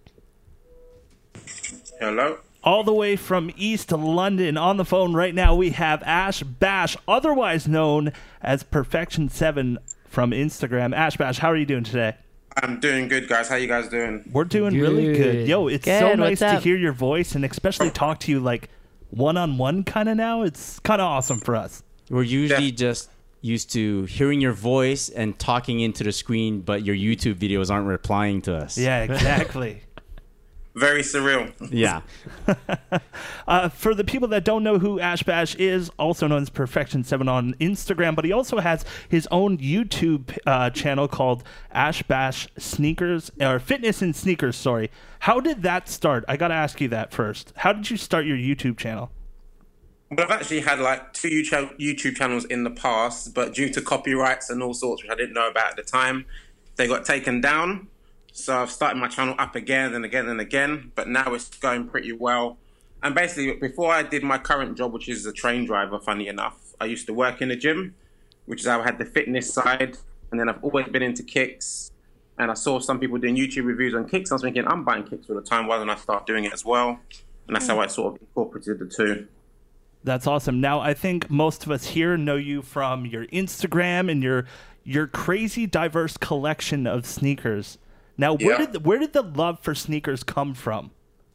Hello. All the way from East London on the phone right now, we have Ash Bash, otherwise known as Perfection seven from Instagram. Ash Bash, how are you doing today? I'm doing good, guys. How you guys doing? We're doing really good. Good. Yo, it's so Good, nice what's to up? hear your voice and especially talk to you like one-on-one kind of now. It's kind of awesome for us. We're usually Yeah. just used to hearing your voice and talking into the screen, but your YouTube videos aren't replying to us. Yeah, exactly. Very surreal. Yeah. Uh, for the people that don't know who Ash Bash is, also known as Perfection seven on Instagram, but he also has his own YouTube uh, channel called Ash Bash Sneakers, or Fitness and Sneakers, sorry. How did that start? I got to ask you that first. How did you start your YouTube channel? Well, I've actually had like two YouTube YouTube channels in the past, but due to copyrights and all sorts, which I didn't know about at the time, they got taken down. So I've started my channel up again and again and again, but now it's going pretty well. And basically, before I did my current job, which is a train driver, funny enough, I used to work in a gym, which is how I had the fitness side. And then I've always been into kicks. And I saw some people doing YouTube reviews on kicks. I was thinking, I'm buying kicks all the time. Why don't I start doing it as well? And that's how I sort of incorporated the two. That's awesome. Now, I think most of us here know you from your Instagram and your your crazy diverse collection of sneakers. Now, where Yeah. did where did the love for sneakers come from?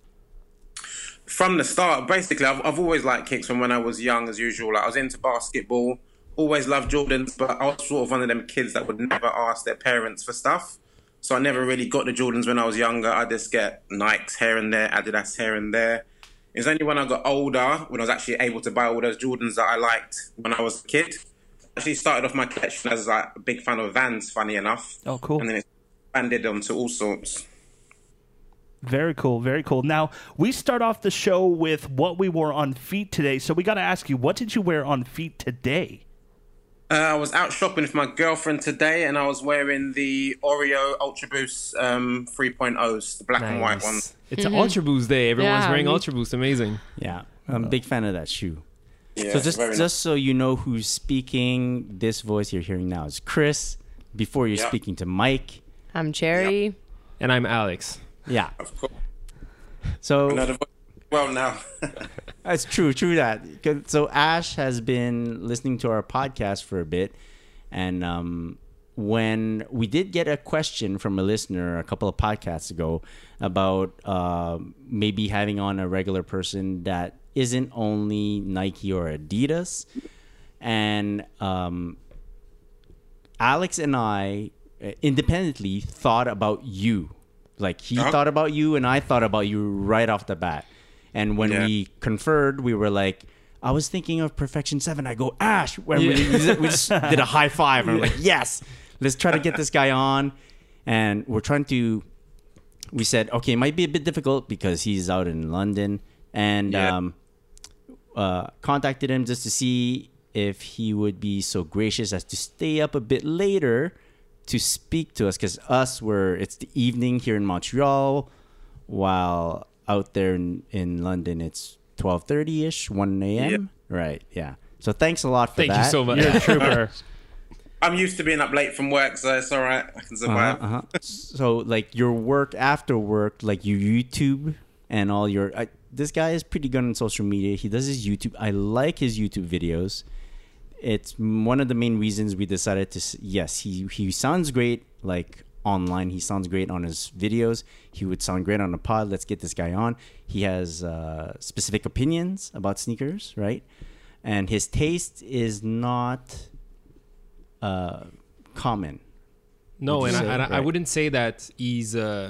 From the start, basically, I've, I've always liked kicks from when I was young, as usual. Like, I was into basketball, always loved Jordans, but I was sort of one of them kids that would never ask their parents for stuff. So I never really got the Jordans when I was younger. I just get Nikes here and there, Adidas here and there. It was only when I got older, when I was actually able to buy all those Jordans that I liked when I was a kid. I actually started off my collection as like a big fan of Vans, funny enough. Oh, cool. And then it expanded onto all sorts. Very cool, very cool. Now, we start off the show with what we wore on feet today. So we got to ask you, what did you wear on feet today? Uh, I was out shopping with my girlfriend today, and I was wearing the Oreo Ultra Boost um, three point ohs, the black and white ones. It's an Ultra Boost day. Everyone's Yeah, wearing me- Ultra Boost. Amazing. Yeah, I'm a big fan of that shoe. Yeah, So just very nice. just so you know who's speaking, this voice you're hearing now is Chris. Before you're Yeah. speaking to Mike. I'm Cherry. And I'm Alex. Yeah. Of course. So Another voice. Well, now. It's true, true that. 'Cause- So Ash has been listening to our podcast for a bit, and um, when we did get a question from a listener a couple of podcasts ago about uh, maybe having on a regular person that isn't only Nike or Adidas, and um, Alex and I uh, independently thought about you. Like he Uh-huh. thought about you, and I thought about you right off the bat. And when Yeah. we conferred, we were like, I was thinking of Perfection seven. I go, Ash. When we, we just did a high five. And we're like, yes, let's try to get this guy on. And we're trying to, we said, okay, it might be a bit difficult because he's out in London. And Yeah. um, uh, contacted him just to see if he would be so gracious as to stay up a bit later to speak to us. Because us, were it's the evening here in Montreal, while out there in, in London, it's twelve thirty-ish, one a.m. Right, yeah. So thanks a lot for Thank that. you so much. You're a trooper. I'm used to being up late from work, so it's all right. I can survive. Uh-huh, uh-huh. So, like, your work after work, like your YouTube and all your... I, this guy is pretty good on social media. He does his YouTube. I like his YouTube videos. It's one of the main reasons we decided to... s- Yes, he, he sounds great, like, online. He sounds great on his videos. He would sound great on a pod. Let's get this guy on. He has uh, specific opinions about sneakers, right? And his taste is not uh, common. No, Would and, you I, say? and I, I Right. wouldn't say that he's uh,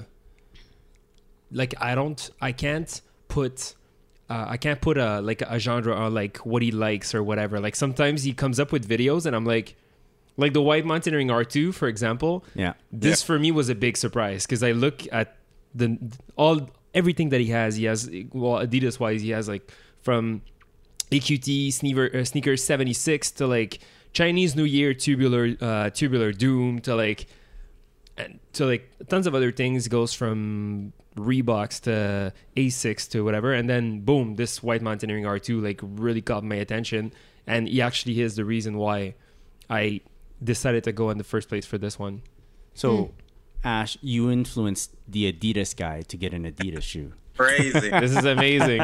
like I don't I can't put uh, I can't put a like a genre or like what he likes or whatever. Like sometimes he comes up with videos and I'm like like the White Mountaineering R two, for example. Yeah. This for me was a big surprise because I look at the all everything that he has. He has well Adidas wise he has like from A Q T sneaker uh, sneakers seventy-six to like Chinese New Year tubular uh, tubular doom to like and to like tons of other things. Goes from Reeboks to Asics to whatever, and then boom, this White Mountaineering R two like really caught my attention, and he actually is the reason why I decided to go in the first place for this one. So, Ash, you influenced the Adidas guy to get an Adidas shoe. Crazy. This is amazing.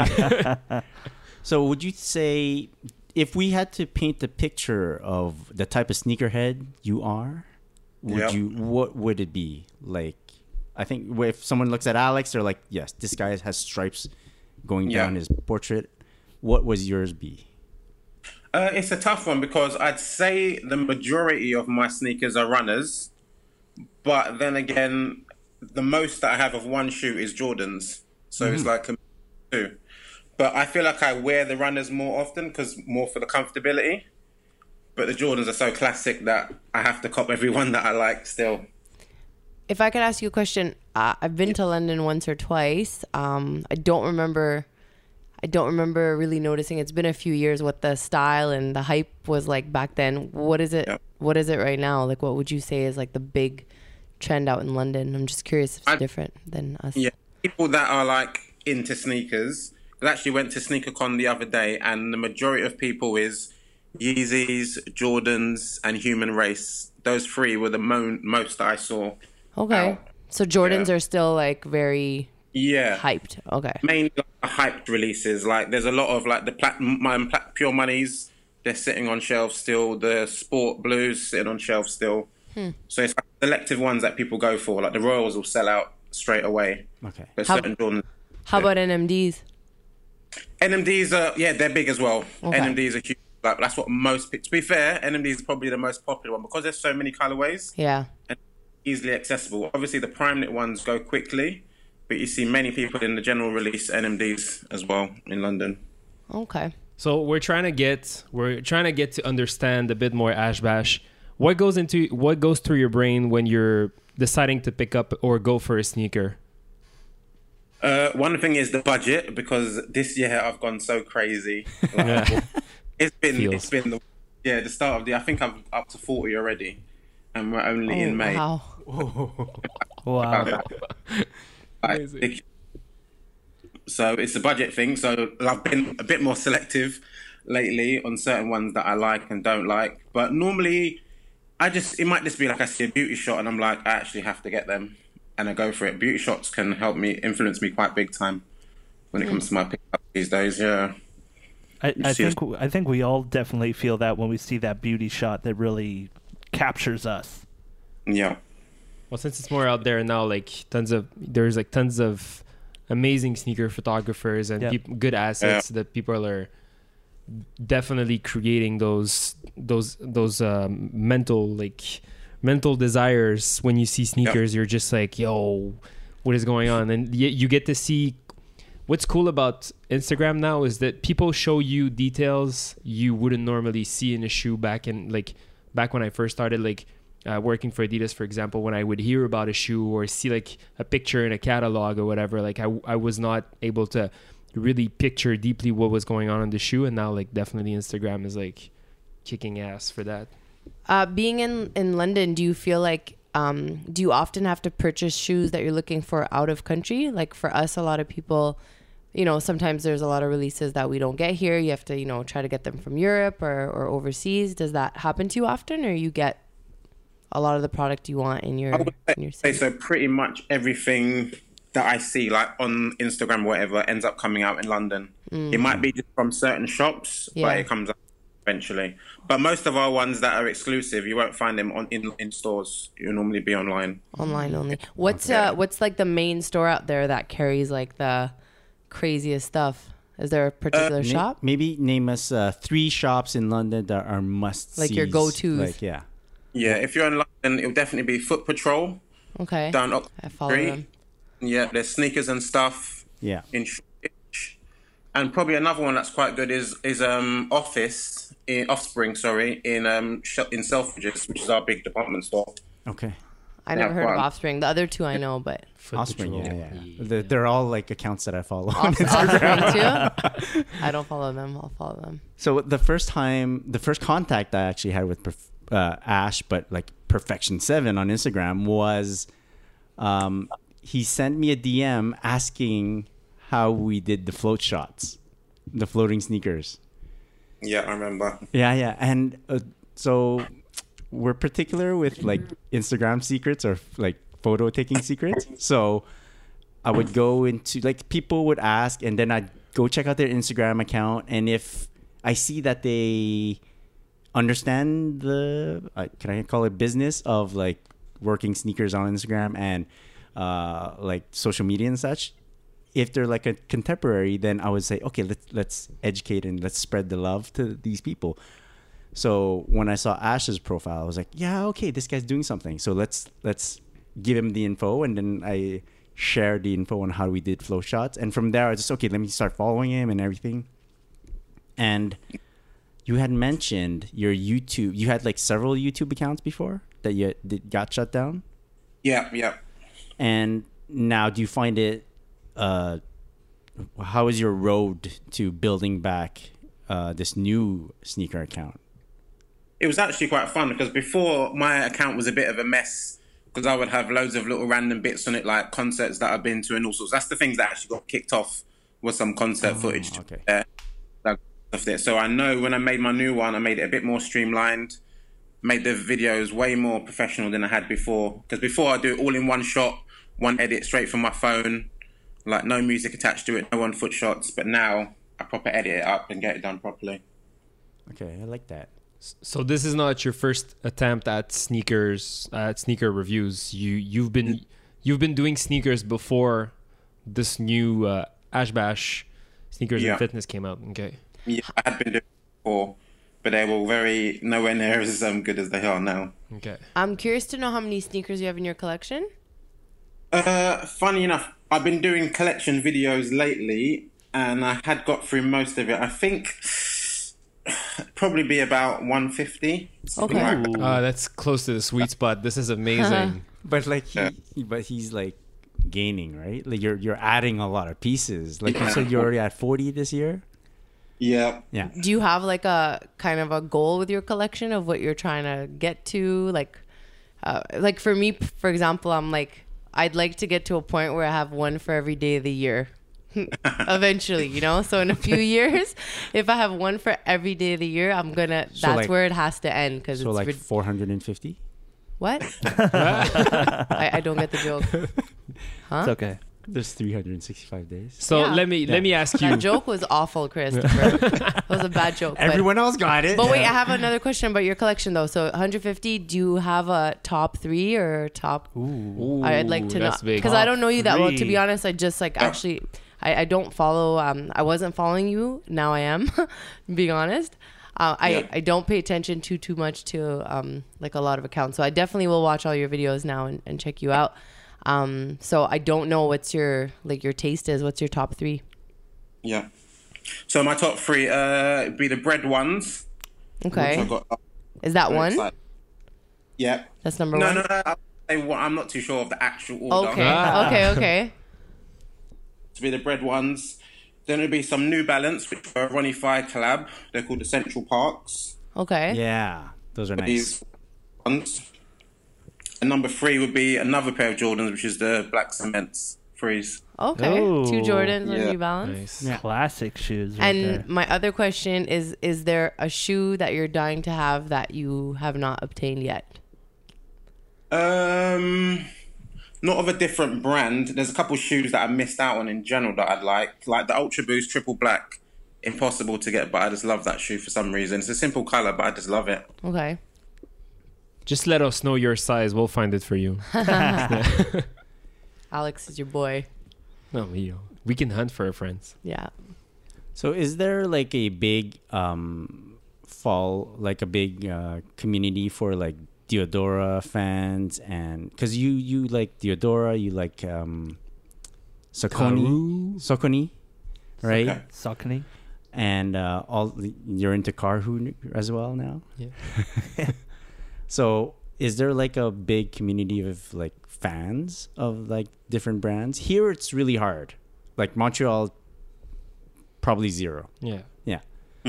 So, would you say if we had to paint the picture of the type of sneakerhead you are, would Yep. you? What would it be like? I think if someone looks at Alex, they're like, "Yes, this guy has stripes going Yeah. down his portrait." What was yours be? Uh, it's a tough one because I'd say the majority of my sneakers are runners, but then again, the most that I have of one shoe is Jordans, so it's like a two. But I feel like I wear the runners more often because more for the comfortability. But the Jordans are so classic that I have to cop every one that I like still. If I could ask you a question, uh, I've been to London once or twice. Um, I don't remember. I don't remember really noticing. It's been a few years what the style and the hype was like back then. What is it? Yeah. What is it right now? Like, what would you say is like the big trend out in London? I'm just curious if it's I- different than us. Yeah, people that are like into sneakers. I actually went to SneakerCon the other day, and the majority of people is Yeezys, Jordans, and Human Race. Those three were the mo- most that I saw. Okay. out. So Jordans Yeah. are still like very Yeah, hyped. Okay. mainly like, hyped releases. Like there's a lot of like the plat- my plat- Pure Monies. They're sitting on shelves still. The Sport Blues sitting on shelves still. Hmm. So it's like selective ones that people go for. Like the Royals will sell out straight away. Okay. But How- certain Jordans. How about N M Ds? N M Ds are yeah, they're big as well. Okay. N M Ds are huge. Like that's what most. To be fair, N M Ds is probably the most popular one because there's so many colorways Yeah. and easily accessible. Obviously, the prime knit ones go quickly, but you see many people in the general release N M Ds as well in London. Okay. So we're trying to get we're trying to get to understand a bit more Ash Bash. What goes into what goes through your brain when you're deciding to pick up or go for a sneaker? Uh, one thing is the budget because this year I've gone so crazy. Like, it's been Feels. it's been the yeah the start of the I think I'm up to forty already, and we're only Oh, in May. wow. Wow. Like, it- so it's a budget thing. So I've been a bit more selective lately on certain ones that I like and don't like. But normally, I just it might just be like I see a beauty shot and I'm like I actually have to get them, and I go for it. Beauty shots can help me influence me quite big time when it comes to my pickup these days. Yeah. I, I See, think I think we all definitely feel that when we see that beauty shot that really captures us. Yeah. Well, since it's more out there now, like tons of there's like tons of amazing sneaker photographers and Yeah. peop- good assets that people are definitely creating those those those um, mental like mental desires. When you see sneakers, you're just like, yo, what is going on? And y- you get to see. What's cool about Instagram now is that people show you details you wouldn't normally see in a shoe back in like back when I first started like uh, working for Adidas, for example. When I would hear about a shoe or see like a picture in a catalog or whatever, like I, I was not able to really picture deeply what was going on in the shoe. And now like definitely Instagram is like kicking ass for that. Uh, being in, in London, do you feel like, um, do you often have to purchase shoes that you're looking for out of country? Like for us, a lot of people, you know, sometimes there's a lot of releases that we don't get here. You have to, you know, try to get them from Europe or, or overseas. Does that happen to you often, or you get a lot of the product you want in your, I would in your say city? so. Pretty much everything that I see, like on Instagram or whatever, ends up coming out in London. It might be just from certain shops, Yeah. but it comes out eventually. But most of our ones that are exclusive, you won't find them on in, in stores. You'll normally be online. Online only. What's Okay. uh what's like the main store out there that carries like the craziest stuff? Is there a particular Na- shop? Maybe name us uh, three shops in London that are must Like your go-tos. Like yeah. Yeah, if you're in London, it'll definitely be Foot Patrol Okay. down Oxford I follow Street. them. Yeah, there's sneakers and stuff Yeah. in Shoreditch. And probably another one that's quite good is is um Office in Offspring, sorry, in um Sh- in Selfridges, which is our big department store. Okay. I Yeah, never heard of fun. Offspring. The other two I know, but Offspring, yeah, yeah. The- they're all like accounts that I follow. on Off- Instagram. Offspring too. I don't follow them. I'll follow them. So the first time, the first contact I actually had with Perf- uh, Ash, but like Perfection Seven on Instagram was, um, he sent me a D M asking how we did the float shots, the floating sneakers. Yeah, I remember. Yeah, yeah, and uh, so we're particular with like Instagram secrets or like photo taking secrets. So I would go into like people would ask, and then I'd go check out their Instagram account, and if I see that they understand the uh, can I call it business of like working sneakers on Instagram and uh, like social media and such. If they're like a contemporary, then I would say, okay, let's let's educate and let's spread the love to these people. So when I saw Ash's profile, I was like, yeah, okay, this guy's doing something. So let's let's give him the info, and then I shared the info on how we did flow shots, and from there I was just okay, let me start following him and everything. And you had mentioned your YouTube. You had like several YouTube accounts before that you that got shut down, Yeah, yeah. and now do you find it uh, how is your road to building back uh, this new sneaker account? It was actually quite fun because before my account was a bit of a mess because I would have loads of little random bits on it, like concerts that I've been to and all sorts. That's the things that actually got kicked off was some concert Oh, footage. okay. Uh, that stuff there. So I know when I made my new one, I made it a bit more streamlined, made the videos way more professional than I had before. Because before I do it all in one shot, one edit straight from my phone, like no music attached to it, no one foot shots. But now I proper edit it up and get it done properly. Okay, I like that. So this is not your first attempt at sneakers, at sneaker reviews. You you've been you've been doing sneakers before this new uh, Ash Bash sneakers Yeah. and fitness came out. Okay. Yeah, I had been doing it before, but they were very nowhere near as um, good as they are now. Okay. I'm curious to know how many sneakers you have in your collection. Uh, funny enough, I've been doing collection videos lately, and I had got through most of it. I think probably be about one fifty. something Okay. like that. Uh, that's close to the sweet spot. This is amazing. But like he, Yeah. but he's like gaining, right? Like you're you're adding a lot of pieces. Like you said, you're already at forty this year. Yeah. Yeah. Do you have like a kind of a goal with your collection of what you're trying to get to? Like, uh, like for me, for example, I'm like, I'd like to get to a point where I have one for every day of the year. Eventually, you know. So in a few years, if I have one for every day of the year, I'm gonna. So, that's like- where it has to end because So it's like rid- four hundred and fifty. what? I, I don't get the joke. Huh? It's okay. There's three hundred and sixty-five days. So Yeah. let me let me ask you. That joke was awful, Christopher. That was a bad joke. but- Everyone else got it. But wait, I have another question about your collection though. So one hundred fifty, do you have a top three or top? Ooh, I'd like to know that's big. because I don't know you that well. To three. be honest, I just like actually, I, I don't follow. Um, I wasn't following you. Now I am. Being honest, uh, I Yeah. I don't pay attention to too much to um like a lot of accounts. So I definitely will watch all your videos now and, and check you out. Um, so I don't know what's your like your taste is. What's your top three? Yeah. So my top three uh would be the bread ones. Which I Okay, got up is that very one? excited. Yeah. That's number No, one. no, no. I'll say one. I'm not too sure of the actual order. Okay, Ah. okay, okay. To be the bread ones. Then there'll be some New Balance, which are a Ronnie Five collab. They're called the Central Parks. Okay. Yeah, those are nice. These ones. And number three would be another pair of Jordans, which is the Black Cements threes. Okay. Oh, Two Jordans on yeah. New Balance. Nice. Yeah. Classic shoes right And there. my other question is is there a shoe that you're dying to have that you have not obtained yet? Um, not of a different brand. There's a couple shoes that I missed out on in general that I'd like, like the Ultra Boost Triple Black. Impossible to get, but I just love that shoe for some reason. It's a simple color, but I just love it. Okay. Just let us know your size. We'll find it for you. Alex is your boy. No, we we can hunt for our friends. Yeah. So is there like a big um fall, like a big uh, community for like Diodora fans, and because you you like Diodora, you like um Saucony, Saucony, right? Okay. Saucony. And uh, all you're into Carhu as well now. Yeah. So is there like a big community of like fans of like different brands? Here it's really hard. Like Montreal, probably zero. Yeah. Yeah.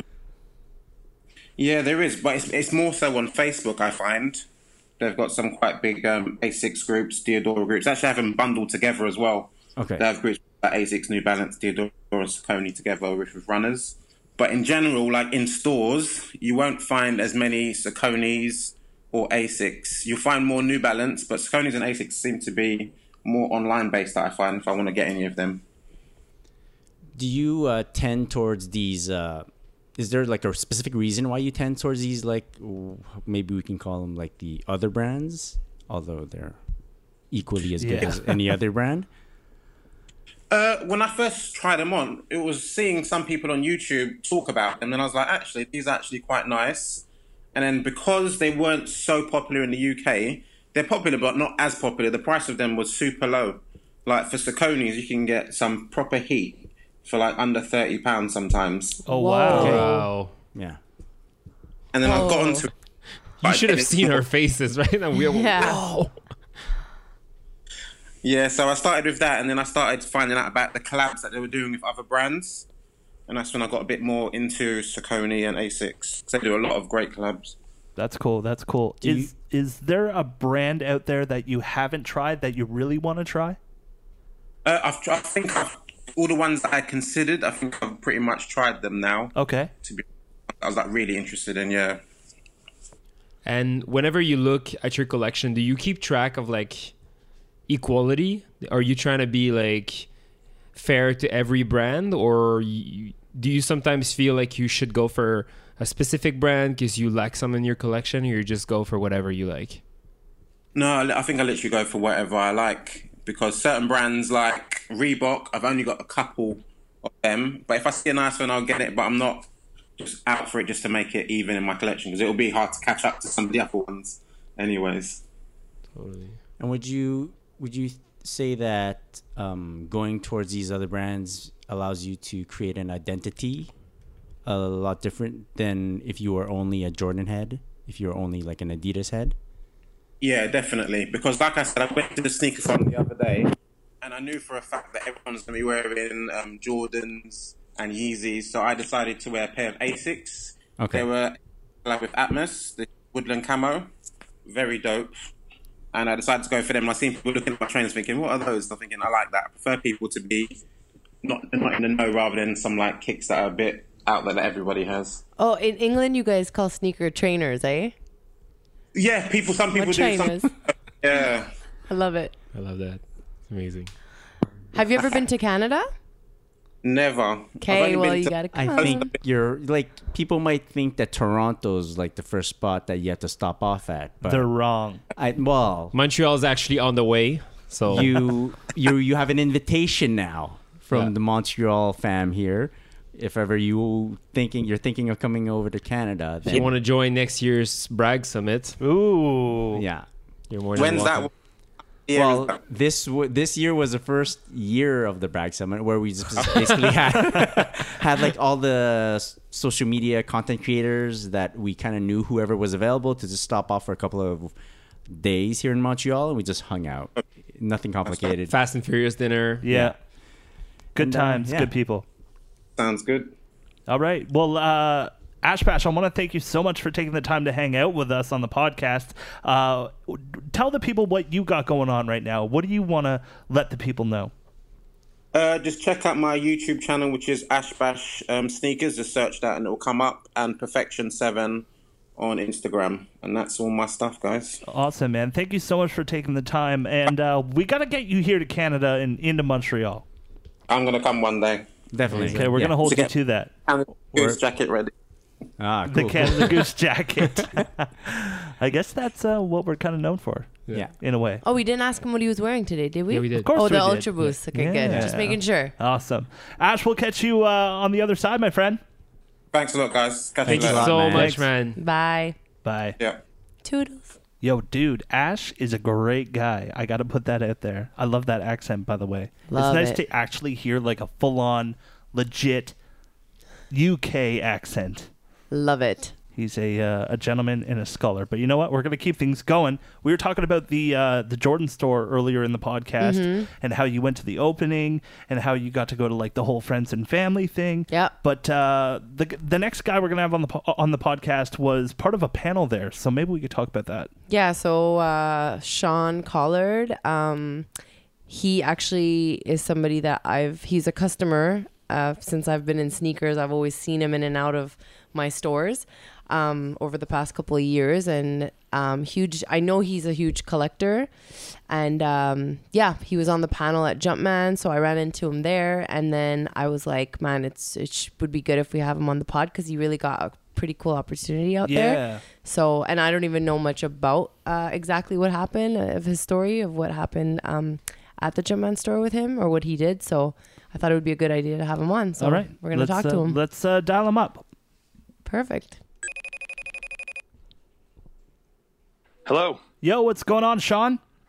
Yeah, there is, but it's, it's more so on Facebook, I find. They've got some quite big um, Asics groups, Diodora groups. Actually, have them bundled together as well. Okay. They have groups like Asics, New Balance, Diodora, Saucony together with, with runners. But in general, like in stores, you won't find as many Sauconys or Asics. You'll find more New Balance, but Sauconys and Asics seem to be more online based, I find, if I want to get any of them. Do you uh, tend towards these? Uh, is there like a specific reason why you tend towards these? Like w- maybe we can call them like the other brands, although they're equally as good Yeah. as any other brand. Uh, when I first tried them on, it was seeing some people on YouTube talk about them, and I was like, actually, these are actually quite nice. And then because they weren't so popular in the U K, they're popular but not as popular. The price of them was super low. Like for Sauconys, you can get some proper heat for like under thirty pounds sometimes. Oh, Whoa. wow. Wow. Yeah. And then I've got Oh. onto You But should have it's seen more- our faces right now. We're Yeah. wow. Yeah, so I started with that, and then I started finding out about the collabs that they were doing with other brands, and that's when I got a bit more into Saucony and Asics. They do a lot of great collabs. That's cool. That's cool. Do Is is there a brand out there that you haven't tried that you really want to try? Uh, I've, I think I've, all the ones that I considered, I think I've pretty much tried them now. Okay. To be, I was like really interested in, yeah. And whenever you look at your collection, do you keep track of like equality? Are you trying to be like fair to every brand, or you, do you sometimes feel like you should go for a specific brand because you lack some in your collection, or you just go for whatever you like? No, I I think I literally go for whatever I like, because certain brands like Reebok, I've only got a couple of them. But if I see a nice one, I'll get it. But I'm not just out for it just to make it even in my collection, because it'll be hard to catch up to some of the other ones anyways. Totally. And would you would you say that um, going towards these other brands allows you to create an identity a lot different than if you were only a Jordan head, if you were only like an Adidas head? Yeah, definitely. Because like I said, I went to the sneaker farm the other day, and I knew for a fact that everyone's going to be wearing um, Jordans and Yeezys, so I decided to wear a pair of Asics. Okay. They were like with Atmos, the woodland camo, very dope. And I decided to go for them. And I seen people looking at my trainers thinking, what are those? And I'm thinking, I like that. I prefer people to be not, not in the know rather than some like kicks that are a bit out there that everybody has. Oh, in England, you guys call sneaker trainers, eh? Yeah, people. Some people What do. trainers? Some, yeah. I love it. I love that. It's amazing. Have you ever been to Canada? Never. I've Okay, only well, been you to- gotta I come. think you're like, people might think that Toronto's like the first spot that you have to stop off at, but They're wrong. I well, Montreal's actually on the way, so you you you have an invitation now from Yeah. the Montreal fam here. If ever you thinking you're thinking of coming over to Canada, if you then want to join next year's Bragg Summit, Ooh. yeah. you're more than When's welcome. that? Yeah, Well, this w- this year was the first year of the Bragg Summit where we just basically had had like all the s- social media content creators that we kind of knew whoever was available to just stop off for a couple of days here in Montreal, and we just hung out. Nothing complicated. Fast and Furious dinner. Yeah. Good And, uh, times, yeah. good people. sounds good. All right. Well, uh, Ash Bash, I want to thank you so much for taking the time to hang out with us on the podcast. Uh, tell the people what you got going on right now. What do you want to let the people know? Uh, just check out my YouTube channel, which is Ash Bash um, Sneakers. Just search that and it will come up. And Perfection seven on Instagram. And that's all my stuff, guys. Awesome, man. Thank you so much for taking the time. And uh, we got to get you here to Canada and into Montreal. I'm going to come one day. Definitely. Okay, we're Yeah. going to hold To you get- to that. And the goose jacket ready. Ah, The cool. Canada Goose jacket. I guess that's uh, what we're kind of known for, Yeah. in a way. Oh, we didn't ask him what he was wearing today, did we? Yeah, we did. Of course Oh, we the did. Ultra Boost. Okay, good. Yeah. Just making sure. Awesome. Ash, we'll catch you uh, on the other side, my friend. Thanks a lot, guys. Catch Thank you you later. so man. much, Thanks. man. Bye. Bye. Yeah. Toodles. Yo, dude, Ash is a great guy. I got to put that out there. I love that accent, by the way. Love it's nice it. to actually hear like a full-on, legit U K accent. Love it. He's a uh, a gentleman and a scholar. But you know what? We're going to keep things going. We were talking about the uh, the Jordan store earlier in the podcast Mm-hmm. and how you went to the opening and how you got to go to like the whole friends and family thing. Yep. But uh, the the next guy we're going to have on the po- on the podcast was part of a panel there. So maybe we could talk about that. Yeah, so uh, Sean Collard, um, he actually is somebody that I've, he's a customer uh, since I've been in sneakers. I've always seen him in and out of my stores um, over the past couple of years. And um, huge, I know he's a huge collector. And um, yeah, he was on the panel at Jumpman, so I ran into him there. And then I was like, man, it's it sh- would be good if we have him on the pod because he really got a pretty cool opportunity out there. Yeah. So, and I don't even know much about uh, exactly what happened uh, of his story of what happened um, at the Jumpman store with him or what he did. So I thought it would be a good idea to have him on. So All right. we're going to Let's, talk to uh, him. Let's uh, dial him up. Perfect. Hello. Yo, what's going on, Sean?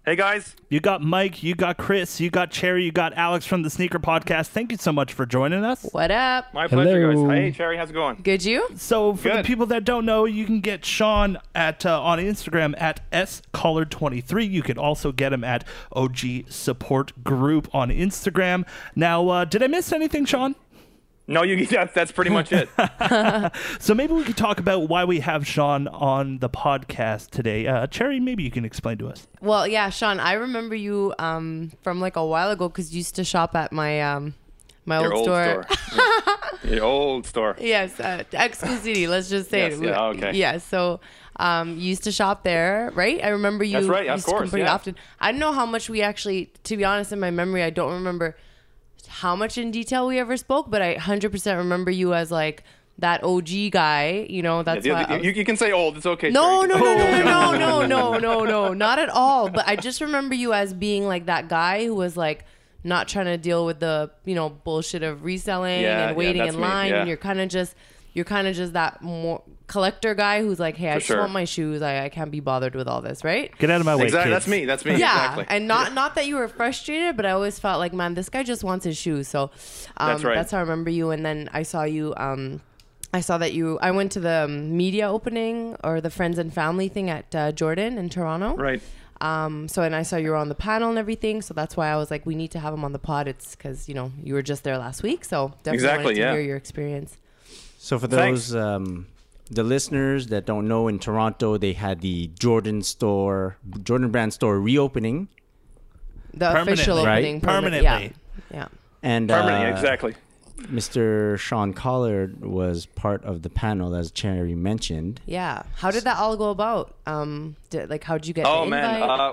Hey, guys. You got Mike, you got Chris, you got Cherry, you got Alex from the Sneaker Podcast. Thank you so much for joining us. What up? My pleasure, Hello. guys. Hey, Cherry, how's it going? Good, you? So for the Good. people that don't know, you can get Sean at uh, on Instagram at s collard twenty-three. You can also get him at O G Support Group on Instagram. Now, uh, did I miss anything, Sean? No, you. That, that's pretty much it. So maybe we could talk about why we have Sean on the podcast today. Uh, Cherry, maybe you can explain to us. Well, yeah, Sean, I remember you um, from like a while ago because you used to shop at my um, my Your old, old store. store. Your old store. Yes, uh, Exclusivity. Let's just say Yes, it. yeah, okay. Yeah, so um, you used to shop there, right? I remember you. That's right, of used to come course, pretty yeah. often. I don't know how much we actually, to be honest, in my memory, I don't remember how much in detail we ever spoke, but I one hundred percent remember you as like that O G guy. You know, that's Yeah, why. the- I was- you, you can say old. It's okay. no, Cherry. no, no, no, no, no, no, no, no, not at all. But I just remember you as being like that guy who was like not trying to deal with the, you know, bullshit of reselling Yeah, and yeah, waiting that's in me, line. yeah. And you're kind of just, you're kind of just that more collector guy who's like, hey, I For just sure. want my shoes. I, I can't be bothered with all this, right? Get out of my way, Exactly. kids. That's me. That's me. Yeah, Exactly. and not not that you were frustrated, but I always felt like, man, this guy just wants his shoes. So um, That's right. that's how I remember you. And then I saw you. Um, I saw that you. I went to the um, media opening or the friends and family thing at uh, Jordan in Toronto. Right. Um, so and I saw you were on the panel and everything. So that's why I was like, we need to have him on the pod. It's because you know you were just there last week. So definitely Exactly, wanted to yeah. hear your experience. So for Thanks. those um, the listeners that don't know, in Toronto they had the Jordan store, Jordan brand store reopening, The official Permanently, right? opening permanent- Permanently. Yeah, yeah. and Permanently. uh, Exactly. Mister Sean Collard was part of the panel, as Cherry mentioned. Yeah. How did that all go about? Um, did, like, how did you get Oh the man. invite? Uh,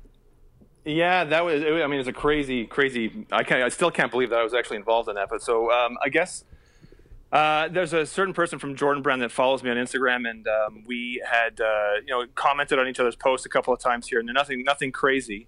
yeah, that was. I mean, it's a crazy, crazy. I can't. I still can't believe that I was actually involved in that. But so um, I guess uh, there's a certain person from Jordan Brand that follows me on Instagram, and um, we had uh, you know commented on each other's posts a couple of times here, and nothing, nothing crazy.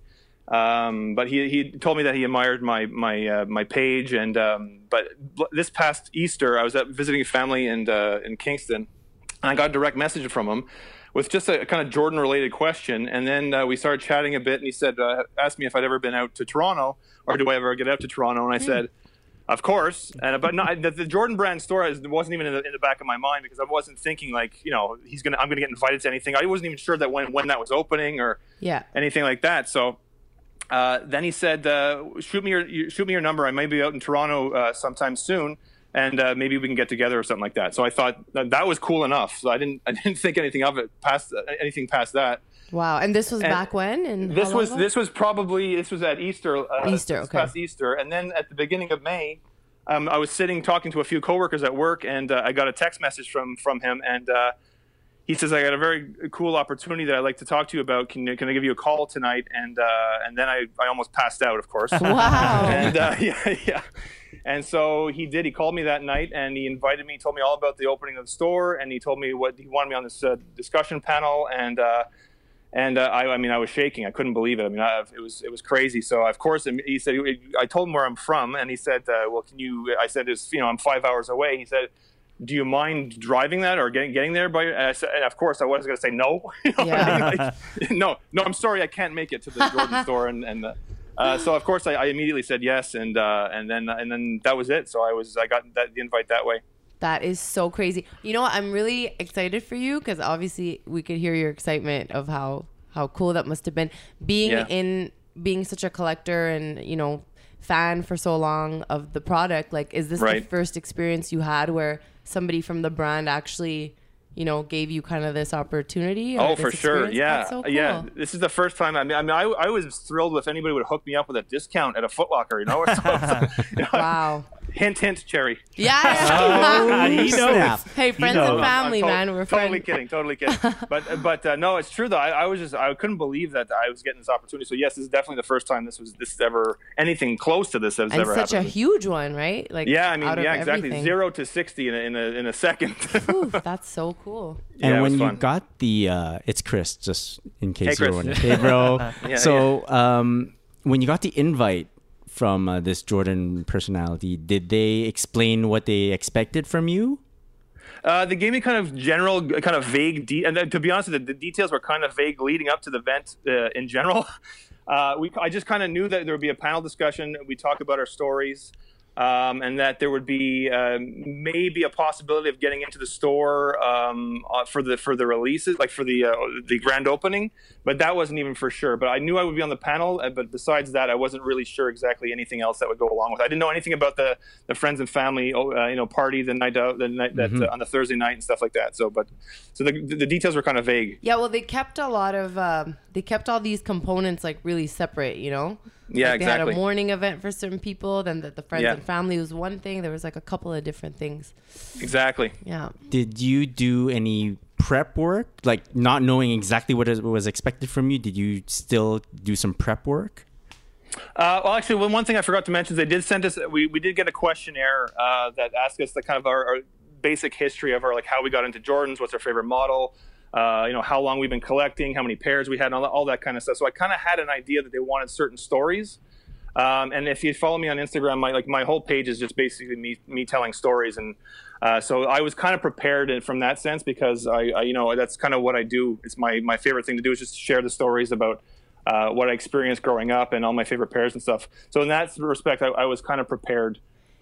Um, but he he told me that he admired my my uh, my page, and um, but this past Easter I was at visiting a family in uh, in Kingston, and I got a direct message from him with just a kind of Jordan related question, and then uh, we started chatting a bit, and he said uh, asked me if I'd ever been out to Toronto, or do I ever get out to Toronto, and I said, of course, and but no, the, the Jordan Brand store is, wasn't even in the, in the back of my mind because I wasn't thinking like you know he's gonna I'm gonna get invited to anything. I wasn't even sure that when when that was opening or yeah. anything like that. So. Uh, then he said, uh, "Shoot me your you- shoot me your number. I may be out in Toronto uh, sometime soon, and uh, maybe we can get together or something like that." So I thought that, that was cool enough. So I didn't I didn't think anything of it past uh, anything past that. Wow. And this was And back when? And This how long was ago? this was probably this was at Easter. Uh, Easter, this okay. Past Easter, and then at the beginning of May, um, I was sitting talking to a few coworkers at work, and uh, I got a text message from from him, and uh, he says, "I got a very cool opportunity that I'd like to talk to you about. Can can I give you a call tonight?" And uh, and then I, I almost passed out, of course. Wow. And uh, yeah, yeah. And so he did. He called me that night, and he invited me. Told me all about the opening of the store, and he told me what he wanted me on this uh, discussion panel. And uh, and uh, I, I mean, I was shaking. I couldn't believe it. I mean, I, it was it was crazy. So of course, he said. I told him where I'm from, and he said, uh, "Well, can you?" I said, "It's you know, I'm five hours away." He said, "Do you mind driving that or getting getting there?" By and, I said, and of course, I wasn't going to say no. You know, Yeah. like, no, no, I'm sorry, I can't make it to the Jordan store, and and uh, uh, so of course, I, I immediately said yes, and uh, and then and then that was it. So I was I got that the invite that way. That is so crazy. You know what? I'm really excited for you because obviously we could hear your excitement of how how cool that must have been being Yeah. in being such a collector and you know fan for so long of the product. Like, is this Right. the first experience you had where somebody from the brand actually you know gave you kind of this opportunity? or Oh, this for sure, experience? yeah, That's so cool. yeah. This is the first time. I mean, I mean, I, I was thrilled if anybody would hook me up with a discount at a Foot Locker. You know, so, you know, Wow. hint, hint, Cherry. Yeah. Ah, he knows. Snap. Hey, friends knows. and family, I'm to- man. We're totally friends. kidding, totally kidding. But but uh, no, it's true though. I, I was just I couldn't believe that I was getting this opportunity. So yes, this is definitely the first time this was this is ever anything close to this has And ever such a happened. huge one, right? Like, yeah, I mean, out of yeah, exactly. everything. Zero to sixty in a in a, in a second. Ooh, that's so cool. Yeah, And it when was you fun. got the, uh, it's Chris, just in case Hey, you're Chris. wondering. Hey, bro. Yeah, so, um, when you got the invite from uh, this Jordan personality, did they explain what they expected from you? Uh, they gave me kind of general, kind of vague, de- and then, to be honest, the, the details were kind of vague leading up to the event uh, in general. uh, we I just kind of knew that there would be a panel discussion. We talk about our stories. Um, and that there would be uh, maybe a possibility of getting into the store um, uh, for the for the releases, like for the uh, the grand opening, but that wasn't even for sure. But I knew I would be on the panel, uh, but besides that, I wasn't really sure exactly anything else that would go along with it. I didn't know anything about the, the friends and family, uh, you know, party the night out, the night that Mm-hmm. uh, on the Thursday night and stuff like that. So, but so the the details were kind of vague. Yeah, well, they kept a lot of um, they kept all these components like really separate, you know. Yeah, like they exactly. had a morning event for certain people, then the, the friends Yeah. and family was one thing. There was like a couple of different things. Exactly. Yeah. Did you do any prep work? Like not knowing exactly what is- was expected from you, did you still do some prep work? Uh, well, actually, one, one thing I forgot to mention is they did send us. We, we did get a questionnaire uh, that asked us the kind of our, our basic history of our like how we got into Jordans, what's our favorite model, uh, you know, how long we've been collecting, how many pairs we had, and all that, all that kind of stuff. So I kind of had an idea that they wanted certain stories. Um, and if you follow me on Instagram, my like my whole page is just basically me me telling stories, and uh, so I was kind of prepared in- from that sense because I, I you know that's kind of what I do. It's my my favorite thing to do is just share the stories about uh, what I experienced growing up and all my favorite pairs and stuff. So in that respect, I, I was kind of prepared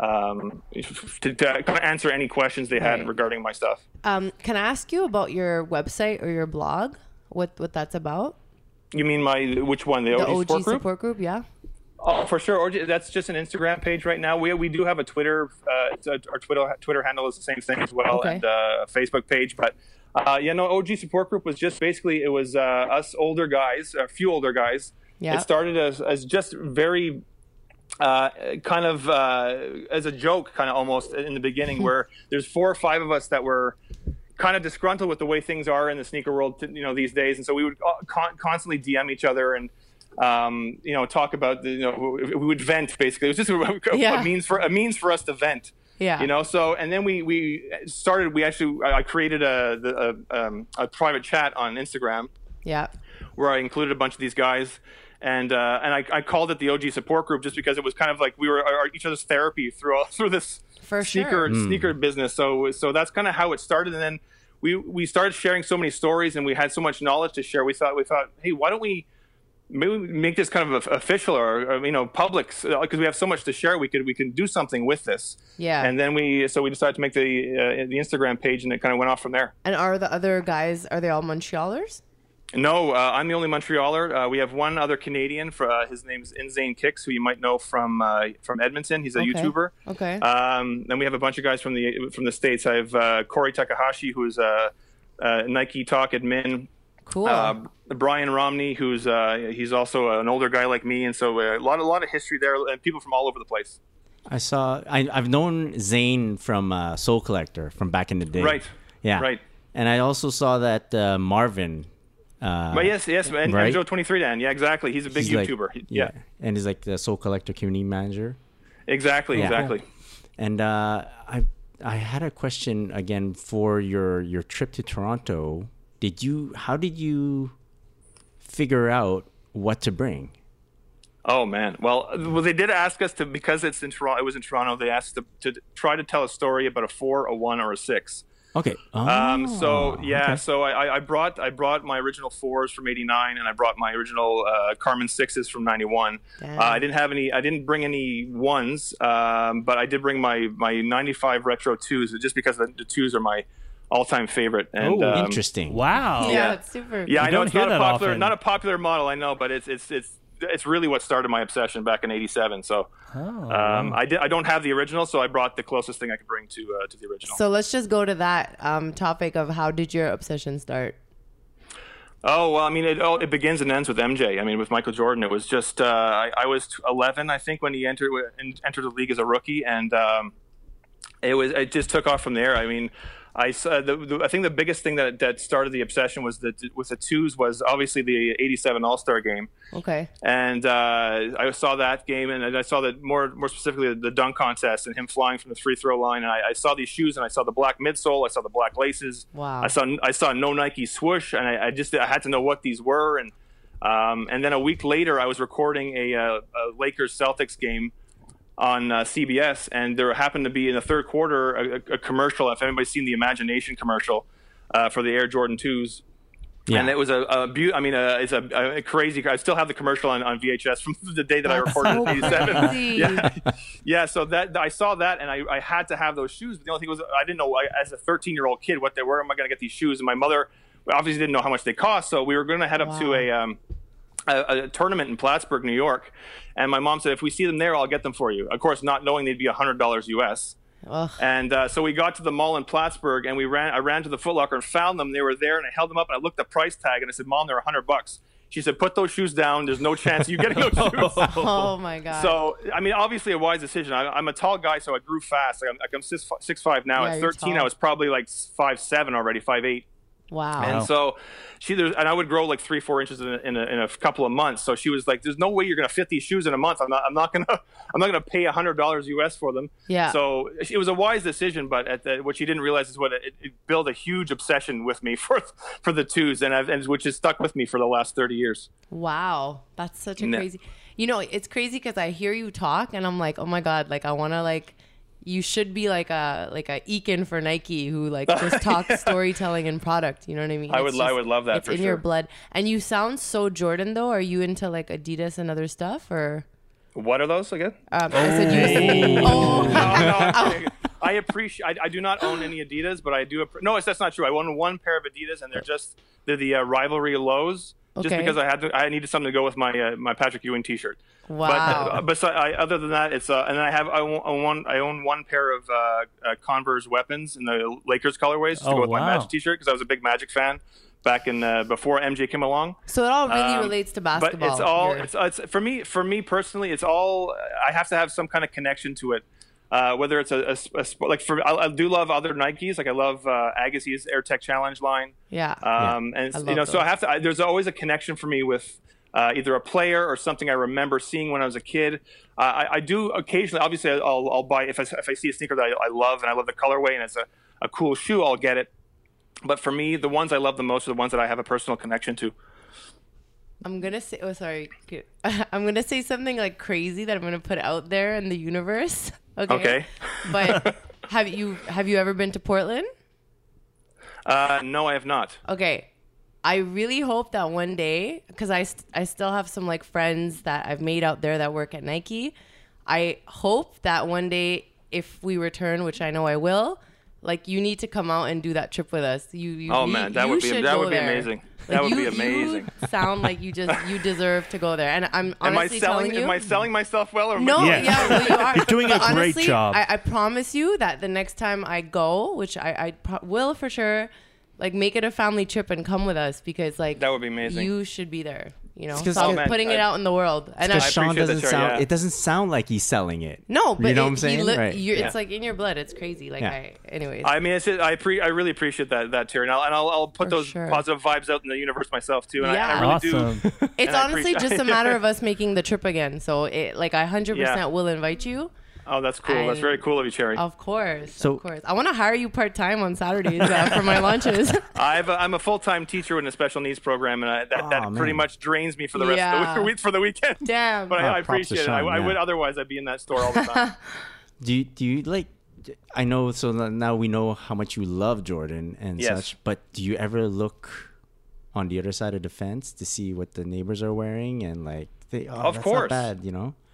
um, to, to kind of answer any questions they had Right. regarding my stuff. Um, can I ask you about your website or your blog? What what that's about? You mean my which one? The, The O G, O G support group? support group, yeah. Oh, for sure. Or ju- that's just an Instagram page right now. We we do have a Twitter. Uh, it's a, our Twitter Twitter handle is the same thing as well, Okay. and uh, a Facebook page. But uh, yeah, no. O G support group was just basically it was uh, us older guys, a few older guys. Yeah. It started as as just very. Uh, kind of uh, as a joke, kind of almost in the beginning, where there's four or five of us that were kind of disgruntled with the way things are in the sneaker world, you know, these days, and so we would con- constantly D M each other and um, you know talk about the, you know, we would vent basically. It was just a, Yeah. a means for a means for us to vent. Yeah. You know, so and then we we started. We actually I created a the, a, um, a private chat on Instagram Yeah. where I included a bunch of these guys. And uh, and I, I called it the O G support group just because it was kind of like we were our, each other's therapy through all, through this For sneaker sure. sneaker business. So so that's kind of how it started. And then we we started sharing so many stories, and we had so much knowledge to share. We thought we thought, hey, why don't we maybe make this kind of official or, or you know public, because we have so much to share. We could we can do something with this. Yeah. And then we so we decided to make the uh, the Instagram page, and it kind of went off from there. And are the other guys, are they all Montrealers? No, uh, I'm the only Montrealer. Uh, we have one other Canadian. For uh, his name is Inzane Kicks, who you might know from uh, from Edmonton. He's a Okay. YouTuber. Okay. Um, then we have a bunch of guys from the from the States. I have uh, Corey Takahashi, who's a, a Nike Talk admin. Cool. Uh, Brian Romney, who's uh, he's also an older guy like me, and so uh, a lot a lot of history there, and people from all over the place. I saw. I, I've known Zane from uh, Soul Collector from back in the day. Right. Yeah. Right. And I also saw that uh, Marvin. Uh, But yes, yes, and, right? and Joe twenty-three Dan. Yeah, exactly. He's a big he's like- YouTuber. He- yeah. And he's like the Soul Collector community manager. Exactly. Yeah. Exactly. And uh, I I had a question again for your your trip to Toronto. Did you? How did you figure out what to bring? Oh man. Well, well, they did ask us to, because it's in Toronto. It was in Toronto. They asked to, to try to tell a story about a four, a one, or a six. Okay. Um, so Oh, yeah, okay. so I, I brought I brought my original fours from eighty-nine, and I brought my original uh, Carmen sixes from ninety-one. Uh, Damn. I didn't have any. I didn't bring any ones, um, but I did bring my my ninety-five retro twos, just because the, the twos are my all-time favorite. And, Oh, um, interesting. Wow. yeah, yeah. it's super. Yeah, I know don't it's hear not a that popular often. not a popular model. I know, but it's it's it's it's really what started my obsession back in eighty-seven. So Oh, um, I did. I don't have the original, so I brought the closest thing I could bring to uh, to the original. So let's just go to that um, topic of how did your obsession start? Oh well, I mean, it all, it begins and ends with M J. I mean, with Michael Jordan, it was just uh, I, I was eleven, I think, when he entered entered the league as a rookie, and um, it was it just took off from there. I mean, I saw the, the, I think the biggest thing that that started the obsession was that with the twos was obviously the eighty-seven All-Star game. Okay. And uh, I saw that game, and I saw that more more specifically the dunk contest and him flying from the free throw line. And I, I saw these shoes, and I saw the black midsole, I saw the black laces. Wow. I saw I saw no Nike swoosh, and I, I just I had to know what these were. And um, and then a week later, I was recording a, a, a Lakers Celtics game on uh, C B S, and there happened to be in the third quarter a, a commercial. If anybody's seen the Imagination commercial uh, for the Air Jordan twos. Yeah. And it was a, a beaut. I mean, a, it's a, a crazy. I still have the commercial on, on V H S from the day that I That's recorded so in eighty-seven. crazy. Yeah, yeah. So that I saw that, and I, I had to have those shoes. But the only thing was, I didn't know I, as a thirteen-year-old kid what they were. Am I going to get these shoes? And my mother obviously didn't know how much they cost. So we were going to head up Wow. to a, um, a a tournament in Plattsburgh, New York. And my mom said, if we see them there, I'll get them for you. Of course, not knowing they'd be one hundred dollars U S. Ugh. And uh, so we got to the mall in Plattsburgh, and we ran. I ran to the Foot Locker and found them. They were there, and I held them up, and I looked at the price tag, and I said, "Mom, they're a hundred bucks." She said, "Put those shoes down. There's no chance of you getting those shoes." Oh my god. So, I mean, obviously a wise decision. I, I'm a tall guy, so I grew fast. Like I'm, like I'm six, six five now. Yeah, At you're thirteen, tall. I was probably like five seven already, five eight. wow. And so she, there's, and I would grow like three, four inches in a, in, a, in a couple of months. So she was like, "There's no way you're gonna fit these shoes in a month. I'm not. I'm not gonna. I'm not gonna pay a hundred dollars U S for them." Yeah. So it was a wise decision, but at the, what she didn't realize is what it, it built a huge obsession with me for for the twos, and I've, and which has stuck with me for the last thirty years. Wow, that's such a No. crazy. You know, it's crazy because I hear you talk, and I'm like, oh my god, like I want to like. You should be like a like a Eakin for Nike who like just talks storytelling and product. You know what I mean? I would It's I just- would love that It's for in sure. your blood, and you sound so Jordan though. Are you into like Adidas and other stuff, or? What are those again? Um, I said you. Oh, No, no. I, I appreciate. I, I do not own any Adidas, but I do. appre- No, it's, that's not true. I own one pair of Adidas, and they're just they're the uh, rivalry lows. Just Okay. because I had to, I needed something to go with my uh, my Patrick Ewing T-shirt. wow. But uh, besides, I, other than that, it's uh, and then I have I own, I own I own one pair of uh, uh, Converse weapons in the Lakers colorways to Oh, go with wow. my Magic T-shirt because I was a big Magic fan back in uh, before M J came along. so it all really Um, relates to But basketball. it's all here. it's, it's for me for me personally. It's all I have to have some kind of connection to it. Uh, whether it's a, a, a sport like for I, I do love other Nikes, like I love uh, Agassi's Air Tech Challenge line. yeah. Um, and I you love know, so I those. have to. I, there's always a connection for me with uh, either a player or something I remember seeing when I was a kid. Uh, I, I do occasionally. Obviously, I'll, I'll buy if I, if I see a sneaker that I, I love and I love the colorway and it's a, a cool shoe, I'll get it. But for me, the ones I love the most are the ones that I have a personal connection to. I'm gonna say. Oh, sorry. I'm gonna say something like crazy that I'm gonna put out there in the universe. Okay. Okay. But have you have you ever been to Portland? Uh, no, I have not. Okay. I really hope that one day, because I, st- I still have some like friends that I've made out there that work at Nike. I hope that one day, if we return, which I know I will, like you need to come out and do that trip with us. You, you Oh you- man, that you would be should that go would be there. amazing. Like, That would you, be amazing. You sound like you just you deserve to go there, and I'm Am I honestly selling? telling you. Am I selling myself well? Or am I- No, Yes. yeah, well, you are. You're doing a But great honestly, job. I, I promise you that the next time I go, which I, I pro- will for sure, like make it a family trip and come with us because like That would be amazing. You should be there. You know, 'cause- so I'm Oh, man, putting it I- out in the world, and I, Because Sean appreciate that, doesn't Sherry, sound. yeah. It doesn't sound like he's selling it. no, but you know it, what I'm saying, he li- right? you're, Yeah. it's like in your blood. It's crazy. Like Yeah. I, anyways. I mean, it's just, I pre- I really appreciate that that Terry, and I'll and I'll, I'll put For those sure. positive vibes out in the universe myself too. And I, I Yeah. really Awesome. do. it's and I honestly appreciate- just a matter of us making the trip again. So it like I one hundred percent Yeah. will invite you. Oh, that's cool. That's I- very cool of you, Cherry. Of course, So- of course. I want to hire you part time on Saturdays uh, for my lunches. I've, uh, I'm a full time teacher in a special needs program, and I, that, that Aw, pretty man. much drains me for the rest of Yeah. the week, for the weekend. Damn. But I, Oh, I props to appreciate it. I, Sean, I would yeah. otherwise I'd be in that store all the time. Do you, do you like? I know. So now we know how much you love Jordan and Yes. such. But do you ever look on the other side of the fence to see what the neighbors are wearing and like? They, oh, Of that's course. not bad. You know.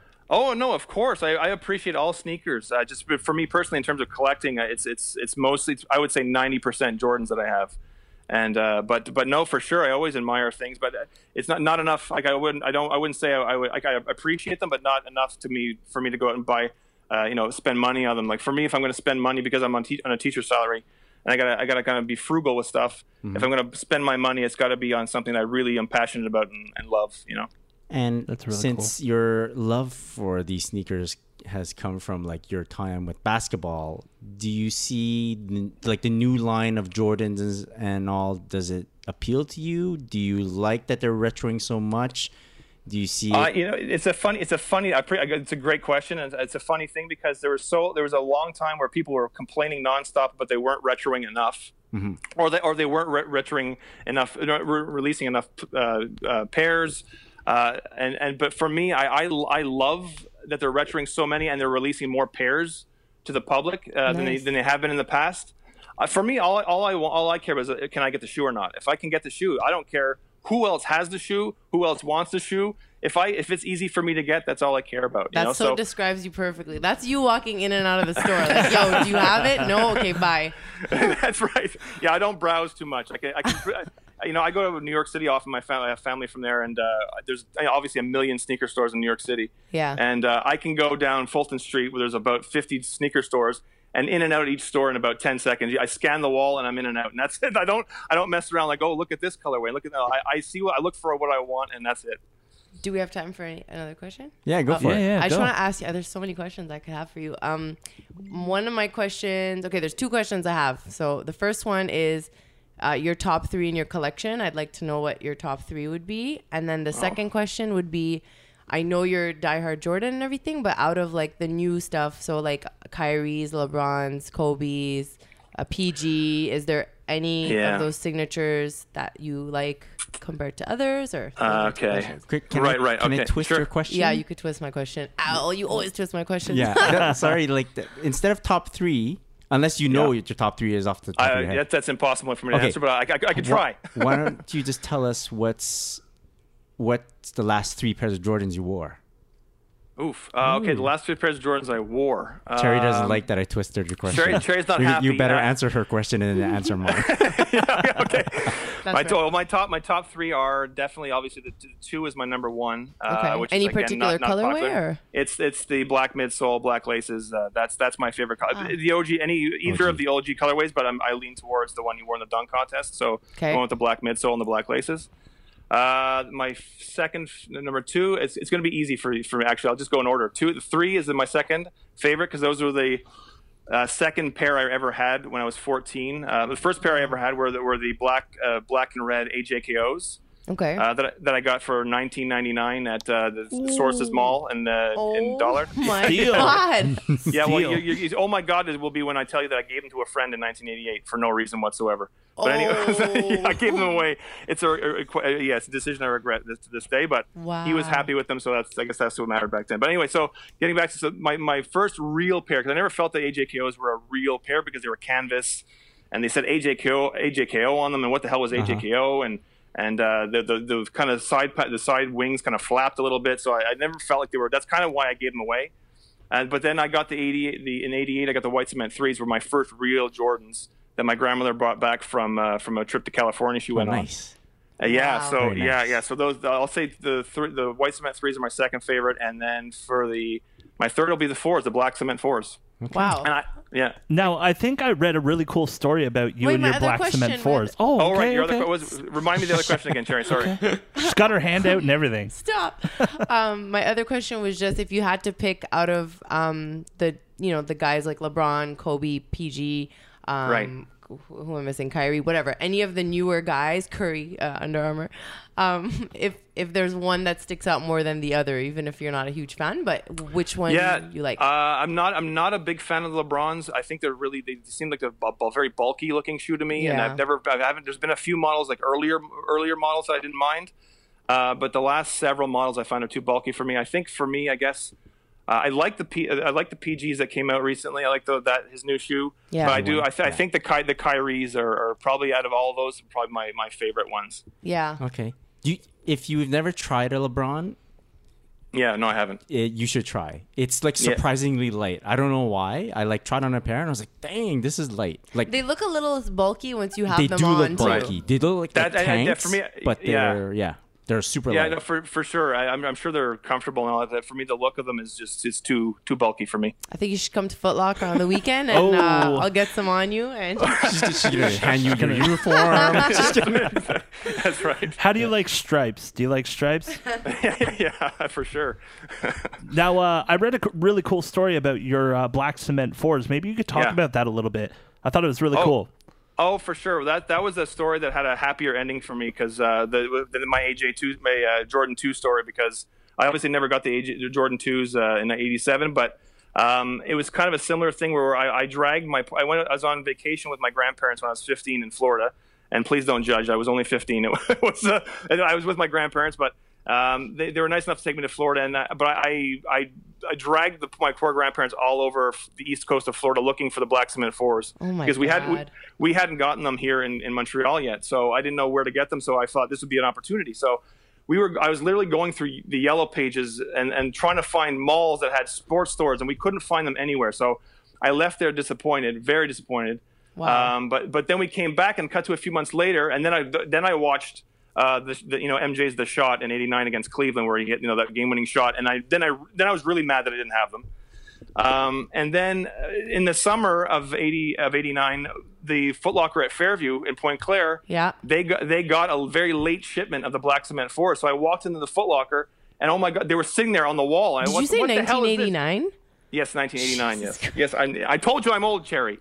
Oh no, of course. I, I appreciate all sneakers. Uh, just for me personally, in terms of collecting, uh, it's it's it's mostly I would say ninety percent Jordans that I have. And uh, but but no, for sure, I always admire things, but it's not not enough. Like I wouldn't I don't I wouldn't say I, I would like I appreciate them, but not enough to me for me to go out and buy, uh, you know, spend money on them. Like for me, if I'm going to spend money because I'm on te- on a teacher's salary, and I gotta I gotta kind of be frugal with stuff. Mm-hmm. If I'm going to spend my money, it's got to be on something that I really am passionate about and, and love. You know. And That's really since your love for these sneakers has come from like your time with basketball, do you see n- like the new line of Jordans and all? Does it appeal to you? Do you like that they're retroing so much? Do you see? Uh, it- you know, it's a funny, it's a funny, I pre- it's a great question, and it's a funny thing because there was so there was a long time where people were complaining nonstop, but they weren't retroing enough, Mhm. or they or they weren't re- retroing enough, you know, re- releasing enough uh, uh, pairs, uh, and and but for me, I, I I love that they're retroing so many and they're releasing more pairs to the public uh, than they Nice. than they have been in the past. Uh, for me, all, all I want, all I care about is uh, can I get the shoe or not? If I can get the shoe, I don't care who else has the shoe, who else wants the shoe. If I if it's easy for me to get, that's all I care about. You That know? so, so describes you perfectly. That's you walking in and out of the store. Like, yo, do you have it? No? Okay, bye. That's right. Yeah, I don't browse too much. I can, I can I, you know, I go to New York City often. My family, I have family from there, and uh, there's obviously a million sneaker stores in New York City. Yeah. And uh, I can go down Fulton Street where there's about fifty sneaker stores, and in and out each store in about ten seconds. I scan the wall and I'm in and out, and that's it. I don't I don't mess around like, oh, look at this colorway. Look at that. I, I see what I look for what I want, and that's it. Do we have time for any, another question? Yeah, go Oh, for it. Yeah, I just go. want to ask you. There's so many questions I could have for you. Um, one of my questions. Okay, there's two questions I have. So the first one is uh, your top three in your collection. I'd like to know what your top three would be. And then the second question would be, I know you're diehard Jordan and everything, but out of like the new stuff, so like Kyrie's, LeBron's, Kobe's, uh, P G, is there any Yeah. of those signatures that you like compared to others? Or Uh, those are two okay. questions. Quick, Can Right, I, right, Can I okay, twist sure. your question? Yeah, you could twist my question. Ow, you always twist my question. Yeah. that- sorry, like the, instead of top three, unless you know Yeah. what your top three is off the top I, of your head. that, that's impossible for me to Okay. answer, but I, I, I could try. Why, why don't you just tell us what's what's the last three pairs of Jordans you wore? Oof. Uh, okay, the last two pairs of Jordans I wore. Cherry doesn't Um, like that I twisted your question. Cherry- Cherry's not you, happy. You better Uh, answer her question and then answer mine. yeah, okay. That's my, right. to- well, my top my top three are definitely obviously the, the two is my number one. Uh, Okay. Which Any is, again, particular not, not colorway, popular. or? It's it's the black midsole, black laces. Uh, that's that's my favorite color. Ah. The O G, any either O G. of the O G colorways, but I'm, I lean towards the one you wore in the dunk contest. So Okay. going with the black midsole and the black laces. Uh, my f- second, f- number two, it's, it's going to be easy for for me. Actually, I'll just go in order. Two, three is my second favorite because those were the uh, second pair I ever had when I was fourteen. Uh, the first pair I ever had were the, were the black uh, black and red A J K Os. Okay. Uh, that, I- that I got for nineteen ninety-nine at uh, the Sources Mall in, uh, in Dollar. Oh my Steal. God. Yeah, well, Steal. you, you, you, oh my God, it will be when I tell you that I gave them to a friend in nineteen eighty-eight for no reason whatsoever. But anyway, Oh. I gave them away. It's a, a, a yeah, it's a decision I regret this, to this day. But he was Wow. happy with them, so that's I guess that's what mattered back then. But anyway, so getting back to so my my first real pair, because I never felt that A J K Os were a real pair because they were canvas, and they said A J K O A J K O on them, and what the hell was A J K O and and uh, the, the the kind of side pa- the side wings kind of flapped a little bit, so I, I never felt like they were. That's kind of why I gave them away. Uh, but then I got the eighty-eight, the in eighty-eight, I got the white cement threes, were my first real Jordans that my grandmother brought back from uh, from a trip to California. She Oh, went nice. on. Uh, yeah, Wow. so Very yeah, nice. yeah. So those, I'll say the three, the white cement threes are my second favorite, and then for the my third will be the fours, the black cement fours. Wow. And I, yeah. Now, I think I read a really cool story about you Wait, and my your other black question, cement my fours. other- Oh, Oh okay, right, your okay. other was remind me of the other question again, Cherry. Sorry. She's got her hand out and everything. Stop. um, my other question was just if you had to pick out of um, the you know the guys like LeBron, Kobe, P G, um, Right. who who am I missing? Kyrie, whatever. Any of the newer guys, Curry, uh, Under Armour. Um, if if there's one that sticks out more than the other, even if you're not a huge fan, but which one Yeah, you like? Uh, I'm not. I'm not a big fan of the LeBrons. I think they're really. They seem like a, a very bulky looking shoe to me, and Yeah. I've never. I haven't. There's been a few models like earlier earlier models that I didn't mind, uh, but the last several models I find are too bulky for me. I think for me, I guess. Uh, I like the P, I like the P Gs that came out recently. I like the, that his new shoe. Yeah. But I do. I, th- I Yeah. think the Ky- the Kyries are, are probably out of all those probably my, my favorite ones. yeah. Okay. Do you, if you've never tried a LeBron, Yeah. No, I haven't. it, you should try. It's like Yeah. surprisingly light. I don't know why. I like tried on a pair and I was like, dang, this is light. Like They look a little bulky once you have they them do on look too. bulky. They look like, That- like I- I- yeah, tanks, for me, but yeah. they're yeah, they're super Yeah, light. no, for for sure. I, I'm, I'm sure they're comfortable and all that. For me, the look of them is just it's too too bulky for me. I think you should come to Foot Locker on the weekend, and uh, Oh. I'll get some on you. And She's, she's gonna hand you your uniform. That's right. How do you like stripes? Do you like stripes? Yeah, for sure. Now, uh, I read a c- really cool story about your uh, black cement fours. Maybe you could talk Yeah. about that a little bit. I thought it was really Oh. cool. Oh, for sure. That that was a story that had a happier ending for me because uh, the, the my A J two, my uh, Jordan two story, because I obviously never got the, A J, the Jordan twos uh, in eighty-seven, but um, it was kind of a similar thing where I, I dragged my I went I was on vacation with my grandparents when I was fifteen in Florida, and please don't judge. I was only fifteen. It was uh, I was with my grandparents, but um, they, they were nice enough to take me to Florida, and uh, but I I I dragged the, my poor grandparents all over the east coast of Florida looking for the black cement fours. Oh my because we had we, God. we hadn't gotten them here in, in Montreal yet, so I didn't know where to get them. So I thought this would be an opportunity. So we were I was literally going through the yellow pages and, and trying to find malls that had sports stores, and we couldn't find them anywhere. So I left there disappointed, very disappointed. Wow. Um, but but then we came back and cut to a few months later, and then I then I watched uh, the, the you know M J's The Shot in eighty-nine against Cleveland, where he hit you know that game-winning shot, and I then I then I was really mad that I didn't have them. Um, and then uh, in the summer of eighty of eighty-nine, the Foot Locker at Fairview in Point Claire, Yeah. they got they got a very late shipment of the black cement fours. So I walked into the Foot Locker, and oh my God, they were sitting there on the wall. And Did what, you say what the hell is this? nineteen eighty-nine? Yes, nineteen eighty-nine. Yes, yes. I, I told you I'm old, Cherry.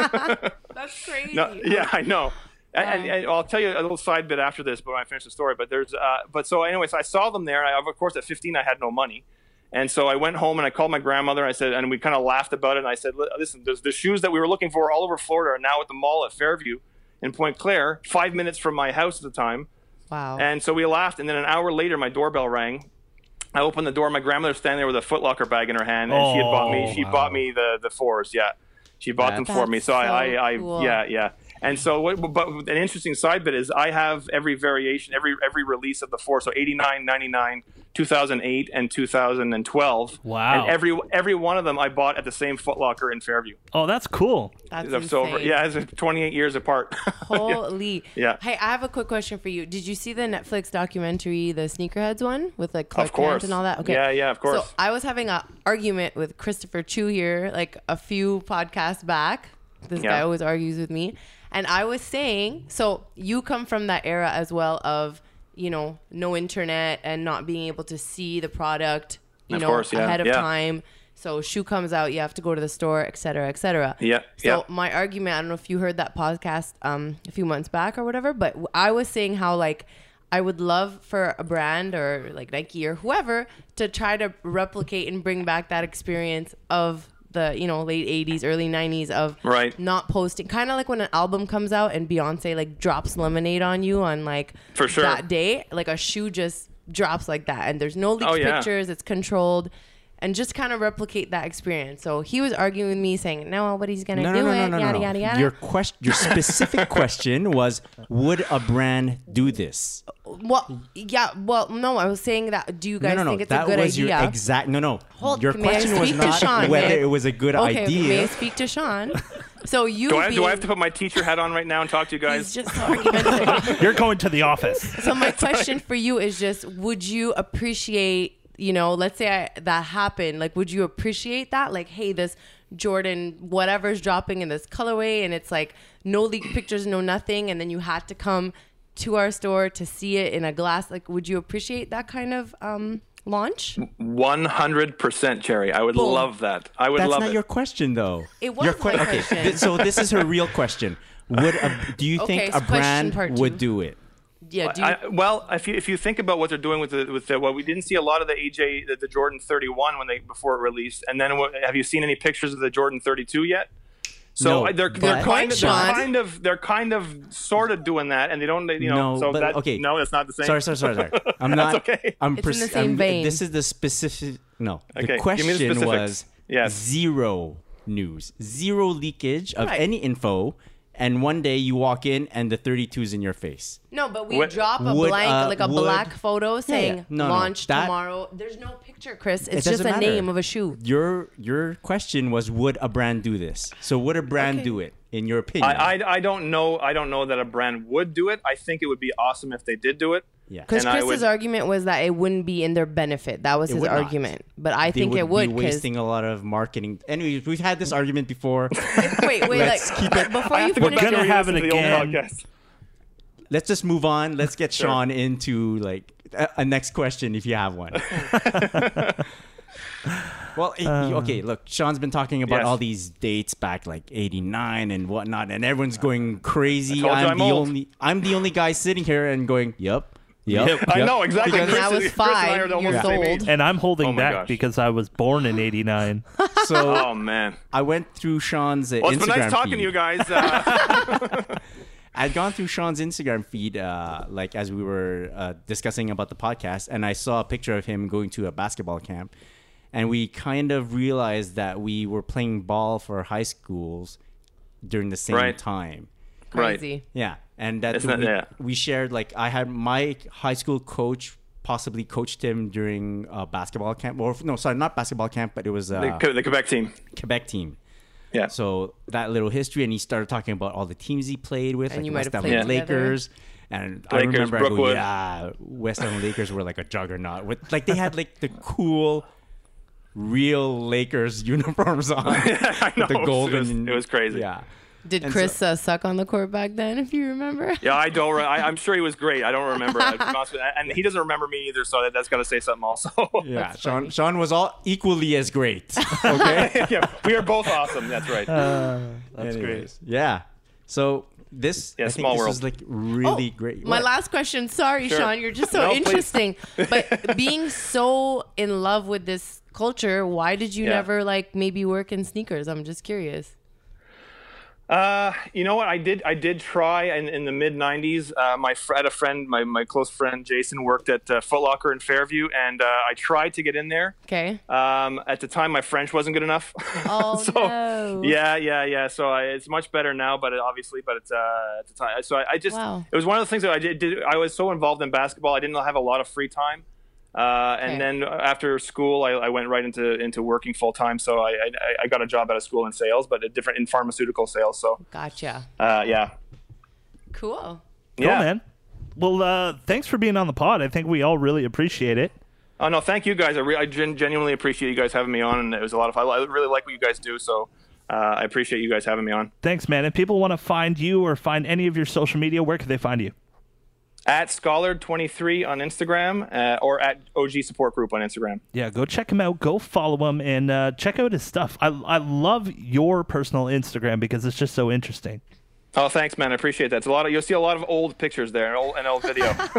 That's crazy. No, yeah, I know. And, and, and I'll tell you a little side bit after this, but when I finish the story. But there's, uh, but so anyways, I saw them there. And I, of course, at fifteen, I had no money, and so I went home and I called my grandmother. And I said, and we kind of laughed about it. And I said, listen, there's the shoes that we were looking for all over Florida are now at the mall at Fairview in Point Claire, five minutes from my house at the time. Wow. And so we laughed. And then an hour later, my doorbell rang. I opened the door. My grandmother was standing there with a Foot Locker bag in her hand, and she had bought me. She wow. bought me the the fours. Yeah, she bought them That's for me. So, I, I, I so cool. yeah, yeah. And so, what, but an interesting side bit is I have every variation, every every release of the four. So eighty-nine, ninety-nine, two thousand eight, and two thousand twelve. Wow. And every every one of them I bought at the same Foot Locker in Fairview. Oh, that's cool. That's So insane. over, yeah, it's twenty-eight years apart. Holy. Yeah. Hey, I have a quick question for you. Did you see the Netflix documentary, the Sneakerheads one, with like Clark Of course. Kent and all that? Okay. Yeah, yeah, of course. So I was having an argument with Christopher Chu here, like a few podcasts back. This Yeah. guy always argues with me. And I was saying, so you come from that era as well of, you know, no internet and not being able to see the product, you Of know, course, yeah, ahead of yeah. time. So shoe comes out, you have to go to the store, et cetera, et cetera. Yeah, So yeah. my argument, I don't know if you heard that podcast um, a few months back or whatever, but I was saying how like I would love for a brand or like Nike or whoever to try to replicate and bring back that experience of the, you know, late eighties, early nineties of Right. not posting. Kind of like when an album comes out and Beyonce like drops Lemonade on you on like For sure. that day, like a shoe just drops like that and there's no leaked Oh, yeah. pictures, it's controlled. And just kind of replicate that experience. So he was arguing with me, saying, "No, nobody's gonna No, do no, no, it." no, no, yada no. yada yada. Your question, your specific question was, would a brand do this? Well, yeah. Well, no, I was saying that. Do you guys no, no, no. think it's that a good was idea? your exact. No, no. Hold- your may I question was speak to not Sean? whether May I- it was a good okay, idea. may I speak to Sean? So you Do I, being, do I have to put my teacher hat on right now and talk to you guys? He's just so argumentative. You're going to the office. So my question for you is just: would you appreciate? You know, let's say I, that happened. Like, would you appreciate that? Like, hey, this Jordan whatever's dropping in this colorway, and it's like no leaked pictures, no nothing, and then you had to come to our store to see it in a glass. Like, would you appreciate that kind of um, launch? one hundred percent, Cherry. I would Boom. love that. I would That's love not it. your question, though. It was your my okay, question. th- so this is her real question. Would a, do you Okay, think so a question brand part would two. do it? Yeah. Do you, I, well, if you if you think about what they're doing with the with the, well, we didn't see a lot of the A J the, the Jordan thirty-one when they before it released, and then what, have you seen any pictures of the Jordan thirty-two yet? So No, uh, they're but- they're Good kind point, of they're Sean. kind of they're kind of sort of doing that, and they don't they, you know No, so but- that okay. no, that's not the same. Sorry, sorry, sorry, sorry. I'm not. okay. I'm It's in the same I'm- vein. This is the specific. No, Okay, the give me the question specifics. was Yes. zero news, zero leakage of Right. any info, and one day you walk in and the thirty-two is in your face. no, but we What- drop a would, blank, uh, like a would- black photo saying yeah. No, no, launch that- tomorrow. There's no picture, Chris. It's It just doesn't a matter. name of a shoe. Your your question was, would a brand do this? So would a brand Okay. do it in your opinion? I, I I don't know I don't know that a brand would do it. I think it would be awesome if they did do it. yeah. Because And I Chris's would- argument was that it wouldn't be in their benefit. That was It his would not. argument. But I They think it would be because wasting a lot of marketing. Anyways, we've had this argument before. wait, wait, Let's like keep it- before you I have to We're go finish, back gonna and have re-listen it to the old again. podcast. Let's just move on. Let's get Sure. Sean into like a, a next question if you have one. Well, eh, okay. Look, Sean's been talking about Yes. all these dates back like eighty-nine and whatnot, and everyone's going crazy. told you I'm I'm the old. only. I'm the only guy sitting here and going, "Yep, yep." Yep. I yep." know exactly. Because- And I was Chris, Chris and I are five almost years the same old. age. And I'm holding Oh my back gosh. because I was born in eighty-nine. So Oh man. I went through Sean's uh, Well, it's Instagram been nice talking feed. to you guys. Uh, I'd gone through Sean's Instagram feed, uh, like as we were uh, discussing about the podcast, and I saw a picture of him going to a basketball camp. And we kind of realized that we were playing ball for high schools during the same Right. time. Crazy. Yeah. And that Isn't that- we, yeah. we shared, like, I had my high school coach possibly coached him during uh, basketball camp. Or, no, sorry, not basketball camp, but it was uh, The, Que- the Quebec team. Quebec team. Yeah. So that little history, and he started talking about all the teams he played with, And like you might West have Island played together. Lakers. And I Lakers, remember, I go, Brookwood. yeah, West Island Lakers were like a juggernaut. With, like, they had like the cool, real Lakers uniforms on. I know. With the golden. It was, it was crazy. Yeah. Did And Chris so- uh, suck on the court back then, if you remember? Yeah, I don't. Re- I, I'm sure he was great. I don't remember, I- to be honest with you. And he doesn't remember me either. So that, that's got to say something also. Yeah, Sean, Sean was all equally as great. Okay. yeah, we are both awesome. That's right. Uh, that's Anyways, Yeah. So this, Yeah, I think small this world. was like really Oh, great. My What? last question. Sorry, Sure. Sean. You're just so No, please. interesting. But being so in love with this culture, why did you Yeah. never like maybe work in sneakers? I'm just curious. Uh, you know what? I did. I did try in, in the mid nineties. Uh, my fr- I had a friend, my, my close friend Jason, worked at uh, Foot Locker in Fairview, and uh, I tried to get in there. Okay. Um, at the time, my French wasn't good enough. Oh so, no. Yeah, yeah, yeah. So I, it's much better now, but it, obviously, but it's uh, at the time. So I, I just, Wow. it was one of the things that I did, did. I was so involved in basketball, I didn't have a lot of free time. Uh, and Okay. then after school, I, I went right into into working full time. So I, I I got a job out of school in sales, but a different in pharmaceutical sales. So Gotcha. uh, yeah, Cool. Cool, yeah. man. Well, uh, thanks for being on the pod. I think we all really appreciate it. Oh no, thank you guys. I, re- I gen- genuinely appreciate you guys having me on, and it was a lot of fun. I really like what you guys do, so uh, I appreciate you guys having me on. Thanks, man. If people want to find you or find any of your social media, where can they find you? At Scholar twenty-three on Instagram, uh, or at O G Support Group on Instagram. Yeah, go check him out. Go follow him and uh, check out his stuff. I I love your personal Instagram because it's just so interesting. Oh, thanks, man. I appreciate that. It's a lot of you'll see a lot of old pictures there and old, and old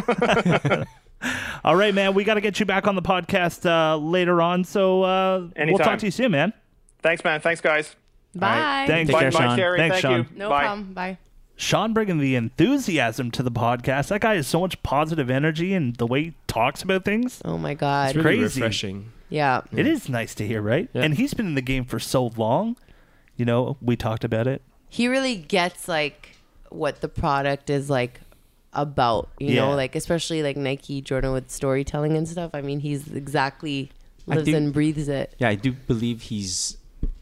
video. All right, man. We got to get you back on the podcast uh, later on. So uh, we'll Anytime. talk to you soon, man. Thanks, man. Thanks, guys. Bye. Thanks. Take bye, care, bye, Sean. Sherry. Thanks, Thank Sean. you. No bye. problem. Bye. Sean bringing the enthusiasm to the podcast. That guy has so much positive energy and the way he talks about things. Oh my God. It's really Crazy. refreshing. Yeah. It is nice to hear, right? Yeah. And he's been in the game for so long. You know, we talked about it. He really gets like what the product is like about, you Yeah. know, like especially like Nike, Jordan with storytelling and stuff. I mean, he's exactly I lives do- and breathes it. Yeah, I do believe he's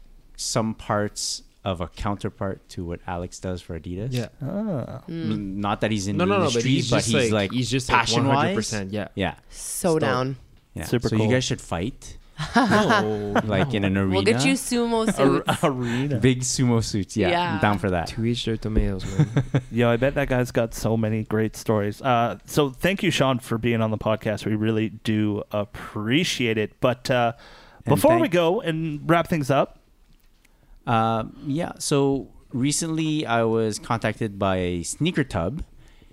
some parts of a counterpart to what Alex does for Adidas. Yeah. Ah. Mm, Not that he's in No, the no, no. industry, But he's just like, like he's just like passion one hundred wise. percent. Yeah. Yeah, So down. yeah. Super so cool. you guys should fight, No. like in an arena. We'll get you sumo suits. Arena. big sumo suits. Yeah, Yeah. I'm down for that. To each their tomatoes, man. Yo, I bet that guy's got so many great stories. Uh, so thank you, Sean, for being on the podcast. We really do appreciate it. But uh, And before we thank- go and wrap things up, Uh, yeah. So recently, I was contacted by Sneaker Tub.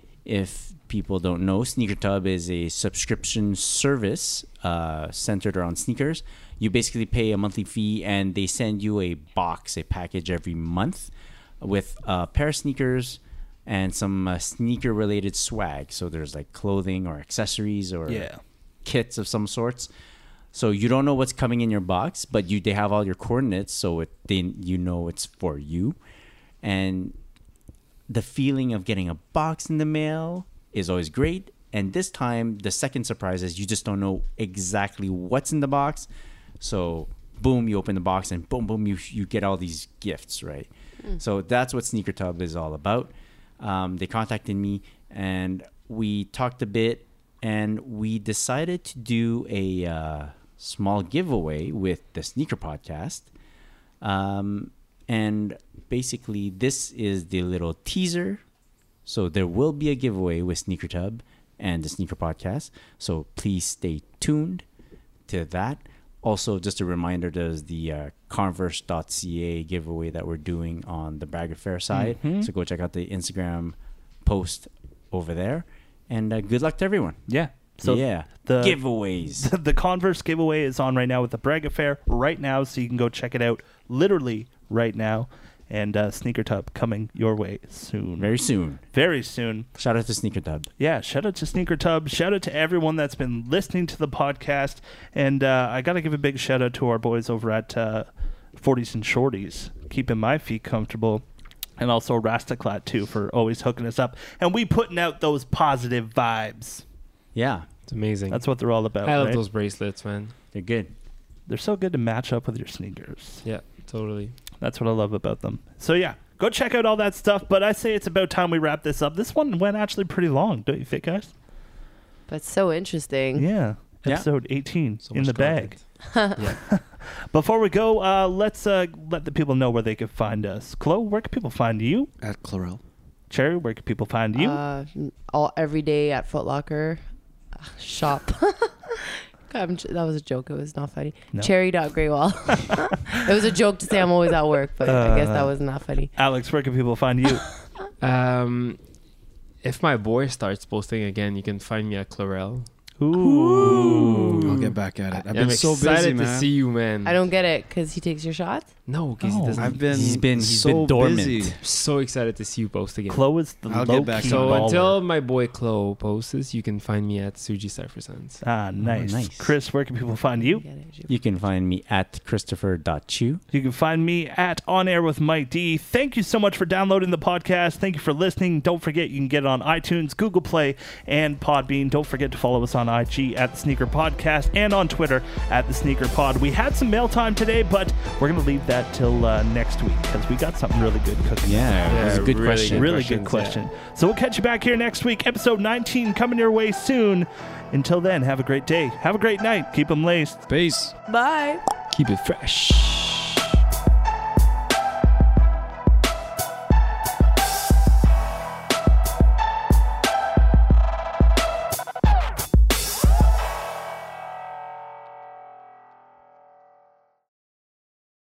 If people don't know, Sneaker Tub is a subscription service uh, centered around sneakers. You basically pay a monthly fee, and they send you a box, a package every month with a pair of sneakers and some uh, sneaker-related swag. So there's like clothing or accessories or Yeah. kits of some sorts. So you don't know what's coming in your box, but you they have all your coordinates, so it they you know it's for you. And the feeling of getting a box in the mail is always great. And this time, the second surprise is you just don't know exactly what's in the box. So boom, you open the box and boom, boom, you you get all these gifts, right? So that's what Sneaker Tub is all about. Um, they contacted me and we talked a bit, and we decided to do a uh, small giveaway with the Sneaker Podcast. Um, and basically, this is the little teaser. So there will be a giveaway with Sneaker Tub and the Sneaker Podcast. So please stay tuned to that. Also, just a reminder, there's the uh, Converse dot C A giveaway that we're doing on the Bragg Fair side. So go check out the Instagram post over there. And uh, good luck to everyone. yeah. So yeah, the giveaways. the Converse giveaway is on right now with the Bragg Affair right now, so you can go check it out literally right now. and uh, Sneaker Tub coming your way soon. Very soon. Very soon. Shout out to Sneaker Tub. Yeah, shout out to Sneaker Tub. Shout out to everyone that's been listening to the podcast. And uh, I got to give a big shout out to our boys over at uh, forties and Shorties, keeping my feet comfortable. And also Rastaclat, too, for always hooking us up. And we putting out those positive vibes. Yeah. It's amazing. That's what they're all about, I love right? those bracelets, man. They're good. They're so good to match up with your sneakers. Yeah, totally. That's what I love about them. So, yeah, go check out all that stuff. But I say it's about time we wrap this up. This one went actually pretty long, don't you think, guys? That's so interesting. Yeah. Yeah. Episode eighteen So in much the bag. content. yeah. Before we go, uh, let's uh, let the people know where they can find us. Chloe, where can people find you? At Chlorel. Cherry, where can people find you? Uh, all every day at Foot Locker uh, shop. I'm, j- that was a joke. It was not funny. No. Cherry.Greywall. It was a joke to say I'm always at work, but I guess that Uh, was not funny. Alex, where can people find you? Um, if my boy starts posting again, you can find me at Chlorel. Ooh. I'll get back at it. I've I'm been so excited busy, to man. see you, man. I don't get it because he takes your shots. No, because Oh, he doesn't. I've been He's been- he's so been dormant. busy. I'm so excited to see you post again. Chloe is the I'll low get back key to So baller. until my boy Chloe posts, you can find me at Suji Cypher Sense. Ah, nice. nice. Chris, where can people find you? Get it. You can find me at Christopher.Chu. You can find me at On Air with Mike D. Thank you so much for downloading the podcast. Thank you for listening. Don't forget you can get it on iTunes, Google Play, and Podbean. Don't forget to follow us on I G at the Sneaker Podcast and on Twitter at the Sneaker Pod. We had some mail time today, but we're going to leave that till uh, next week because we got something really good cooking. Yeah, it was a Yeah, good really question. good. Really good questions, question. So we'll catch you back here next week. Episode nineteen coming your way soon. Until then, have a great day. Have a great night. Keep them laced. Peace. Bye. Keep it fresh.